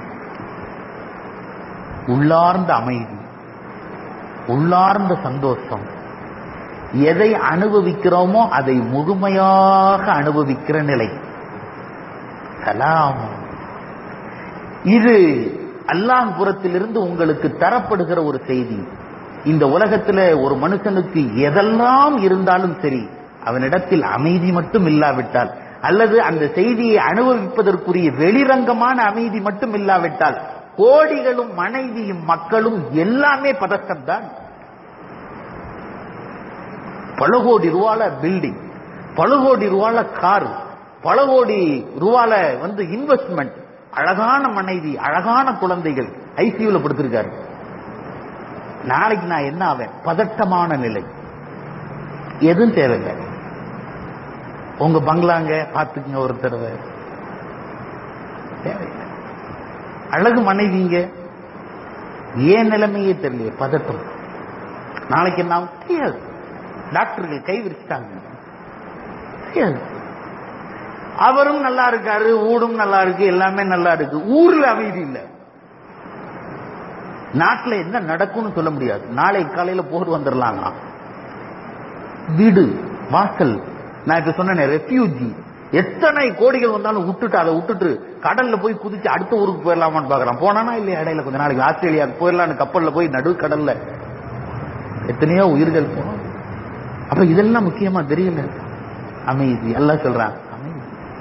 உள்ளார்ந்த அமைதி, உள்ளார்ந்த சந்தோஷம். எதை அனுபவிக்கிறோமோ அதை முழுமையாக அனுபவிக்கிற நிலை சலாம். இது அல்லாஹ் புறத்திலிருந்து உங்களுக்கு தரப்படுகிற ஒரு செய்தி. இந்த உலகத்தில் ஒரு மனுஷனுக்கு எதெல்லாம் இருந்தாலும் சரி, அவனிடத்தில் அமைதி மட்டும் இல்லாவிட்டால், அல்லது அந்த செய்தியை அனுபவிப்பதற்குரிய வெளிரங்கமான அமைதி மட்டும் இல்லாவிட்டால், கோடிகளும் மனைவியும் மக்களும் எல்லாமே பதட்டம்தான். பல கோடி ரூபால பில்டிங், பல கோடி ரூபால கார், பல கோடி ரூபால வந்து இன்வெஸ்ட்மெண்ட், அழகான மனைவி, அழகான குழந்தைகள், ஐசியூல படுத்திருக்காரு. நாளைக்கு நான் என்ன ஆவேன்? பதட்டமான நிலை. எதுவும் தேவையில்லை. உங்க பங்களாங்க பாத்துக்குங்க ஒரு தடவை, தேவையில்லை. அழகு மனைவிங்க, ஏன் நிலைமையே தெரியல, பதட்டம். நாளைக்கு என்ன தெரியாது. டாக்டர்கள் கை விரிச்சிட்டாங்க, தெரியாது. அவரும் நல்லா இருக்காரு, ஊடும் நல்லா இருக்கு, எல்லாமே நல்லா இருக்கு. ஊர்ல அமைதி இல்லை. நாட்டில் என்ன நடக்கும்னு சொல்ல முடியாது. நாளை காலையில போர் வந்துடலாங்க. வீடு வாசல், நான் இப்ப சொன்ன ரெஃப்யூஜி, எத்தனை கோடிகள் வந்தாலும் விட்டுட்டு அதை விட்டுட்டு கடல்ல போய் குதிச்சு அடுத்த ஊருக்கு போயிடலாமான்னு பாக்குறான். போனானா இல்லையா? இடையில கொஞ்ச நாளைக்கு ஆஸ்திரேலியாவுக்கு போயிடலான்னு கப்பல்ல போய் நடு கடல்ல எத்தனையோ உயிர்கள் போனோம். அப்ப இதெல்லாம் முக்கியமா தெரியல. அமைதி, எல்லாம் சொல்றான் அமைதி.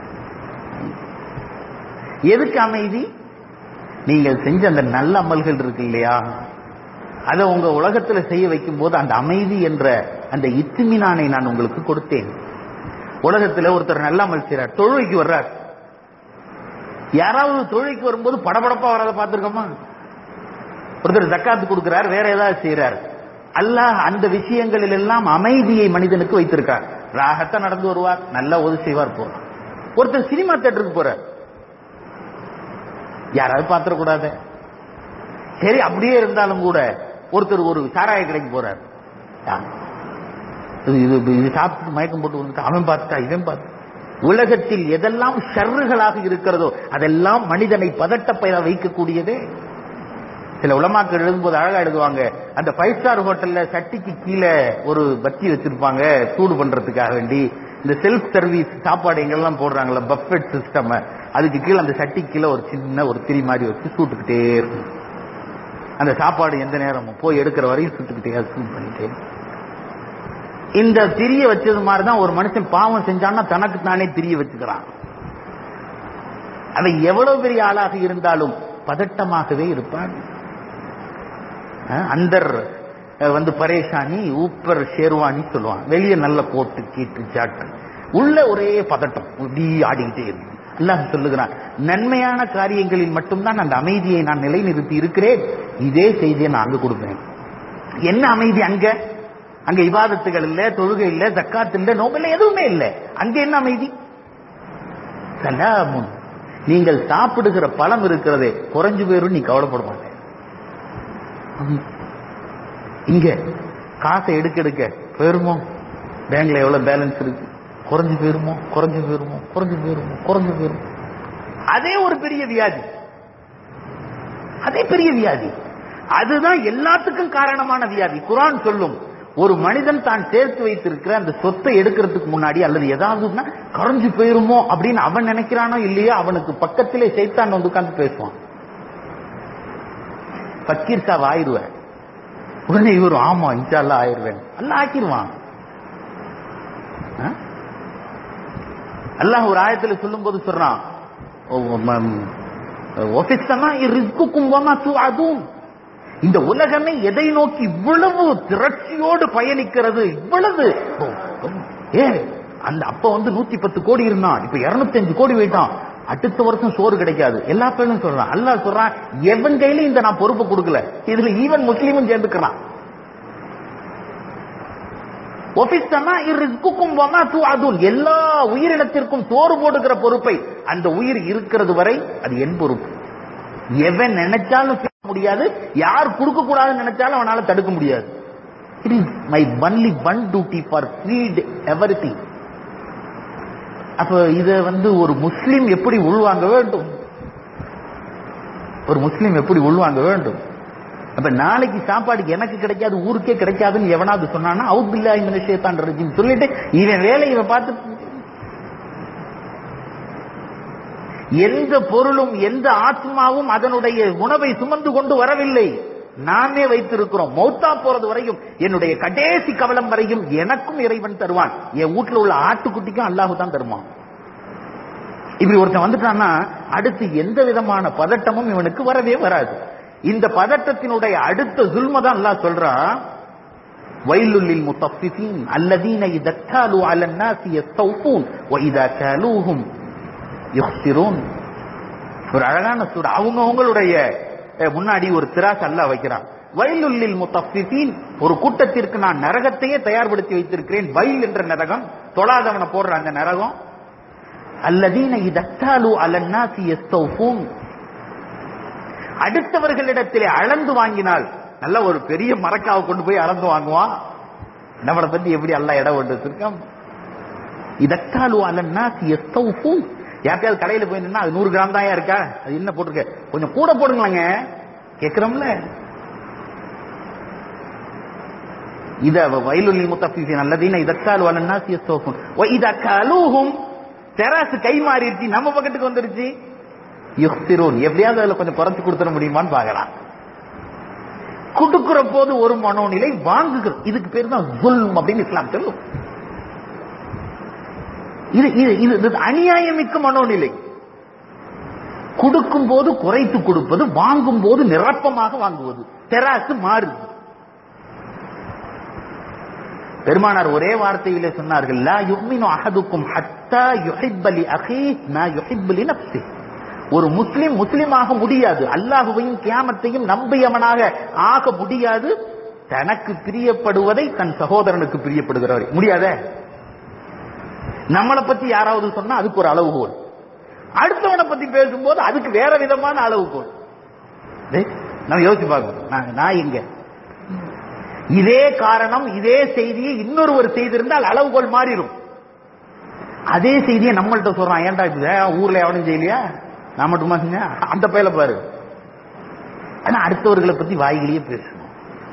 எதுக்கு அமைதி? நீங்கள் செஞ்ச அந்த நல்ல அமல்கள் இருக்கு இல்லையா, அதை உங்க உலகத்துல செய்ய வைக்கும் போது அந்த அமைதி என்ற அந்த இத்துமினானை நான் உங்களுக்கு கொடுத்தேன். உலகத்துல ஒருத்தர் நல்ல அமல் செய்யறார், தொழுகைக்கு வர்றார். யாராவது தொழுகைக்கு வரும்போது படபடப்பா வராத பார்த்திருக்கோமா? ஒருத்தர் ஜக்காத்து கொடுக்கிறார், வேற ஏதாவது செய்யறார். அல்லாஹ் அந்த விஷயங்களில் எல்லாம் அமைதியை மனிதனுக்கு வைத்திருக்கார். ராகத்தை நடந்து வருவார், நல்லா உதவி செய்வார், போறார். ஒருத்தர் சினிமா தியேட்டருக்கு போறார், யாராவது பாத்திரக்கூடாது. சரி, அப்படியே இருந்தாலும் கூட ஒருத்தர் ஒரு சாராய கடைக்கு போறார், இது சாப்பிட்டு மயக்கம் போட்டு வந்து அவன் பார்த்துட்டா இவன் பார்த்து. உலகத்தில் எதெல்லாம் ஷர்றுகளாக இருக்கிறதோ அதெல்லாம் மனிதனை பதட்டப்பட வைக்கக்கூடியதே. சில உலமாக்கள் எழுதும்போது அழகா எழுதுவாங்க, அந்த ஃபைவ் ஸ்டார் ஹோட்டல்ல சட்டிக்கு கீழே ஒரு பத்தி வச்சிருப்பாங்க சூடு பண்றதுக்காக வேண்டி. இந்த செல்ஃப் சர்வீஸ் சாப்பாடு எங்கெல்லாம் போடுறாங்களா, பஃபெட் சிஸ்டம், அதுக்கு கீழே அந்த சட்டி கீழே ஒரு சின்ன ஒரு திரி மாதிரி வச்சு சூட்டுக்கிட்டே இருக்கும். அந்த சாப்பாடு எந்த நேரமும் போய் எடுக்கிற வரையும் சுட்டுக்கிட்டே சூட் பண்ணிட்டே. இந்த திரிய வச்சது மாதிரிதான் ஒரு மனுஷன் பாவம் செஞ்சான்னா தனக்கு தானே திரிய வச்சுக்கிறான். அவன் எவ்வளவு பெரிய ஆளாக இருந்தாலும் பதட்டமாகவே இருப்பான். அந்தர் வந்து பரேஷானி, ஊப்பர் ஷேர்வானி சொல்லுவான். வெளியே நல்ல கோட்டு கீட்டு சாட்டு, உள்ள ஒரே பதட்டம், இப்படி ஆடிக்கிட்டே இருக்கு. அல்லாஹ் சொல்லுகிறான், நன்மையான காரியங்களில் மட்டும்தான் அந்த அமைதியை நான் நிலைநிறுத்தி இருக்கிறேன். இதே செய்தியை நான் அங்க கொடுப்பேன். என்ன அமைதி அங்க? அங்க இபாதத்துகள் இல்ல, தொழுகை இல்ல, ஜக்காத் இல்ல, நோம்பல் எதுவுமே இல்லை. அங்க என்ன அமைதி? சலாமுன். நீங்கள் சாப்பிடுகிற பழம் இருக்கிறதே குறைஞ்சு போயிரும், நீ கவலைப்பட மாட்டேன். இங்க காசை எடுக்க எடுக்க போயிருமோ, பேங்க்ல எவ்வளவு பேலன்ஸ் இருக்கு, குறைஞ்சு போயிருமோ குறைஞ்சு போயிருமோ குறைஞ்சு போயிருமோ குறைஞ்சு போயிருமோ. அதே ஒரு பெரிய வியாதி, அதே பெரிய வியாதி. அதுதான் எல்லாத்துக்கும் காரணமான வியாதி. குர்ஆன் சொல்லும், ஒரு மனிதன் தான் சேர்த்து வைத்திருக்கிற அந்த சொத்தை எடுக்கிறதுக்கு முன்னாடி அல்லது ஏதாவது குறைஞ்சு போயிருமோ அப்படின்னு அவன் நினைக்கிறானோ இல்லையோ, அவனுக்கு பக்கத்திலே சைத்தான் வந்து உட்கார்ந்து பேசுவான். பக்கீர் சாவ் ஆயிடுவேன், உடனே இவரும் ஆமா இன்ஷா அல்லாஹ் ஆயிடுவேன், அல்லாஹ் ஆக்கிடுவான். அல்லாஹ் ஒரு ஆயத்தில் சொல்லும் போது சொல்றான், இந்த உலகமே எதை நோக்கி இவ்வளவு திரட்சியோடு பயணிக்கிறது, இவ்வளவு ஏ அந்த அப்ப வந்து நூத்தி பத்து கோடி இருந்தான், இப்ப இருநூத்தி அஞ்சு கோடி போயிட்டான். அடுத்த வருஷம் சோறு கிடைக்காது. எல்லா பேரும் சொல்றான். அல்லாஹ் சொல்றான், எவன் கையில இந்த நான் பொறுப்பு கொடுக்கல. இதுல ஈவன் முஸ்லீமும் சேர்ந்துக்கிறான். எல்லா உயிரினத்திற்கும் சோறு போடுகிற பொறுப்பை அந்த உயிர் இருக்கிறது வரை அது என் பொறுப்பு. எவன் நினைச்சாலும் செய்ய முடியாது, யார் கொடுக்க கூடாதுன்னு நினைச்சாலும் அவனால தடுக்க முடியாது. It is my only one duty for feet everything. அப்ப இத வந்து ஒரு முஸ்லிம் எப்படி உள்வாங்க வேண்டும்? ஒரு முஸ்லிம் எப்படி உள்வாங்க வேண்டும்? அப்ப நாளைக்கு சாப்பாடு எனக்கு கிடைக்காது, ஊருக்கே கிடைக்காதுன்னு எவனாவது சொன்னான்னா அவுத் பில்லாஹி மினஷ் ஷைத்தானிர் ரஜீம் சொல்லிட்டு இவன் வேலை இவன் பார்த்து. எந்த பொருளும் எந்த ஆத்மாவும் அதனுடைய உணவை சுமந்து கொண்டு வரவில்லை, நாமே வைத்திருக்கிறோம். மௌத்தா போறது வரையும், என்னுடைய கடைசி கவலம் வரையும் எனக்கும் இறைவன் தருவான். என் வீட்டுல உள்ள ஆட்டுக்குட்டிக்கும் அல்லாஹ் தான் தருவான். இப்படி ஒருத்தன் வந்துட்டான்னா அடுத்து எந்த விதமான பதட்டமும் இவனுக்கு வரவே வராது. இந்த பதட்டத்தினுடைய அடுத்த ஜுல்ம தான் அல்லாஹ் சொல்றான், வயலுல் லில் முத்தஃபிஃபீன் அல்லதீன இதா காலு அலன் நாஸி யஸ்தௌஃபூன் வ இதா காலூஹும் யுக்ஸிரூன். ஒரு அழகான சூரா. அவங்க அவங்களுடைய முன்னாடி ஒரு திராஸ் அல்லாஹ் வைக்கிறான். வயலுல் லில் முத்தஃபிஃபீன், ஒரு கூட்டத்திற்கு நான் நரகத்தையே தயார்படுத்தி வைத்திருக்கிறேன். வயல் என்ற நரகம், தொழாதவனை போடுற அந்த நரகம். அல்லதீன இதா காலு அலன் நாஸி யஸ்தௌஃபூன், அடுத்தவர்களிடத்திலே அளந்து வாங்கினால், நல்ல ஒரு பெரிய மரக்காவை கொண்டு போய் அளந்து வாங்குவான். நம்மளை பத்தி எப்படி அல்லாஹ் இடம் கொண்டு வச்சிருக்கான். இதக்காலு அலன்னா யஸ்தௌஃபூன், யாருக்காவது கடையில போய் நின்னா அது நூறு கிராம் தான் இருக்கா, அது என்ன போட்டிருக்க, கொஞ்சம் கூட போடுங்களாங்க கேட்கிறோம்ல. இத வயலுல் லில் முத்தஃபிஃபீன் அல்லதீன இதக்காலு அலன்னா யஸ்தௌஃபூன் வ இதா காலூஹும், தெராசு கை மாறிடுச்சு, நம்ம பக்கத்துக்கு வந்துருச்சு. யுக்ஸிரூன், எப்படியாவது அதுல கொஞ்சம் குறைச்சு கொடுத்துட முடியுமான்னு பாக்கலாம். கொடுக்கிற போது ஒரு மனோநிலை, வாங்குகிற இதுக்கு பேர் தான் ஜுல்ம் அப்படின்னு இஸ்லாம் சொல்லும். இது இது அநியாயமிக்க மனோநிலை. கொடுக்கும் போது குறைத்து கொடுப்பது, வாங்கும் போது நிரப்பமாக வாங்குவது, தெராசு மாறுது. பெருமானார் ஒரே வார்த்தையிலே சொன்னார்கள், லா யுமினு அஹதுக்கும் ஹத்தா யுஹிப்ப லி அஹீஹி மா யுஹிப்பு லி நஃப்ஸிஹி. ஒரு முஸ்லிம் முஸ்லிமாக முடியாது, அல்லாஹுவையும் கியாமத்தையும் நம்பியவனாக ஆக முடியாது, தனக்கு பிரியப்படுவதை தன் சகோதரனுக்கு பிரியப்படுகிறவரை முடியாத. நம்மளை பத்தி யாராவது சொன்னா அதுக்கு ஒரு அளவுகோல், அடுத்தவனை பத்தி பேசும்போது அதுக்கு வேற விதமான அளவுகோல். நம்ம யோசிச்சு பார்க்கணும், நான் எங்க இதே காரணம் இதே செய்தியை இன்னொருவர் செய்திருந்தால் அளவுகோல் மாறிடும். அதே செய்தியை நம்மள்கிட்ட சொல்றான், ஏன்டா இது ஊர்ல எவனும் செய்யலையா, நான் மட்டுமா செஞ்ச அந்த பயில பாரு. ஆனா அடுத்தவர்களை பத்தி வாய்களையே பேசணும்.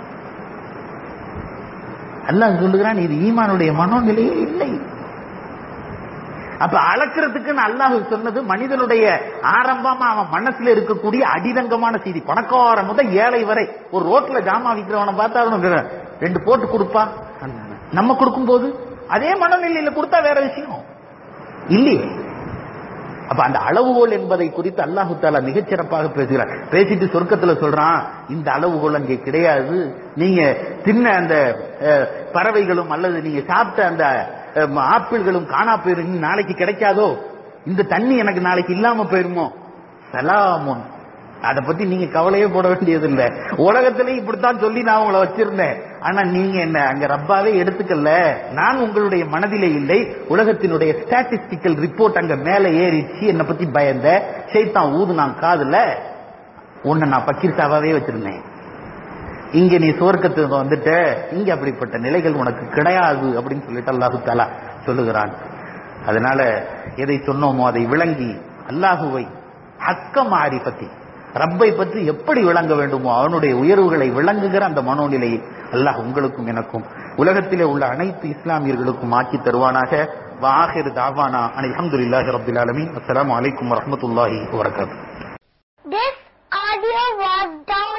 அல்லாஹ் சொல்லுகிறான், இது ஈமானுடைய மனோநிலையே இல்லை. அப்ப அளக்கிறதுக்கு அல்லாஹ் சொன்னது மனிதனுடைய ஆரம்பமா அவன் மனசுல இருக்கக்கூடிய அடிரங்கமான செய்தி. பணக்கார முதல் ஏழை வரை ஒரு ரோட்ல ஜாமா விற்கிறவனை பார்த்தா ரெண்டு போட்டு கொடுப்பா. நம்ம கொடுக்கும் போது அதே மனநிலையில கொடுத்தா வேற விஷயம் இல்லையே. அப்ப அந்த அளவுகோல் என்பதை குறித்து அல்லாஹு தஆலா மிகச்சிறப்பாக பேசுகிறார். பேசிட்டு சொர்க்கத்துல சொல்றான், இந்த அளவுகோல் அங்கே கிடையாது. நீங்க தின்ன அந்த பறவைகளும் அல்லது நீங்க சாப்பிட்ட அந்த ஆப்பிள்களும் காணா போயிரும், நாளைக்கு கிடைக்காதோ, இந்த தண்ணி எனக்கு நாளைக்கு இல்லாம போயிருமோ, சலாமுன், அதை பத்தி நீங்க கவலையே போட வேண்டியது இல்லை. உலகத்திலே இப்படித்தான் சொல்லி நான் உங்களை வச்சிருந்தேன், ஆனா நீங்க என்ன அங்க ரப்பாவே எடுத்துக்கல, நான் உங்களுடைய மனதிலே இல்லை. உலகத்தினுடைய ஸ்டாட்டிஸ்டிக்கல் ரிப்போர்ட் அங்க மேல ஏறிச்சு, என்னை பத்தி பயந்த ஷைத்தான் ஊது நான் காதுல, உன்னை நான் பக்கீர்சாவே வச்சிருந்தேன். இங்க நீ சுவர்க்கத்துக்கு வந்துட்ட, இங்க அப்படிப்பட்ட நிலைகள் உனக்கு கிடையாது அப்படின்னு சொல்லிட்டு அல்லாஹு தஆலா சொல்லுகிறான். அதனால எதை சொன்னோமோ அதை விளங்கி அல்லாஹுவை ஹக்க மாரிஃபத்தி, ரப்பை பற்றி எப்படி விளங்க வேண்டுமோ அவனுடைய உயர்வுகளை விளங்குகிற அந்த மனோநிலையை அல்லாஹ் உங்களுக்கும் எனக்கும் உலகத்திலே உள்ள அனைத்து இஸ்லாமியர்களுக்கும் ஆக்கி தருவானாக. வாஹிர் தாவானா அல்ஹம்துலில்லாஹி ரப்பில் ஆலமீன். அஸ்ஸலாமு அலைக்கும் வரஹ்மத்துல்லாஹி வபரகாத்துஹு. This audio was downloaded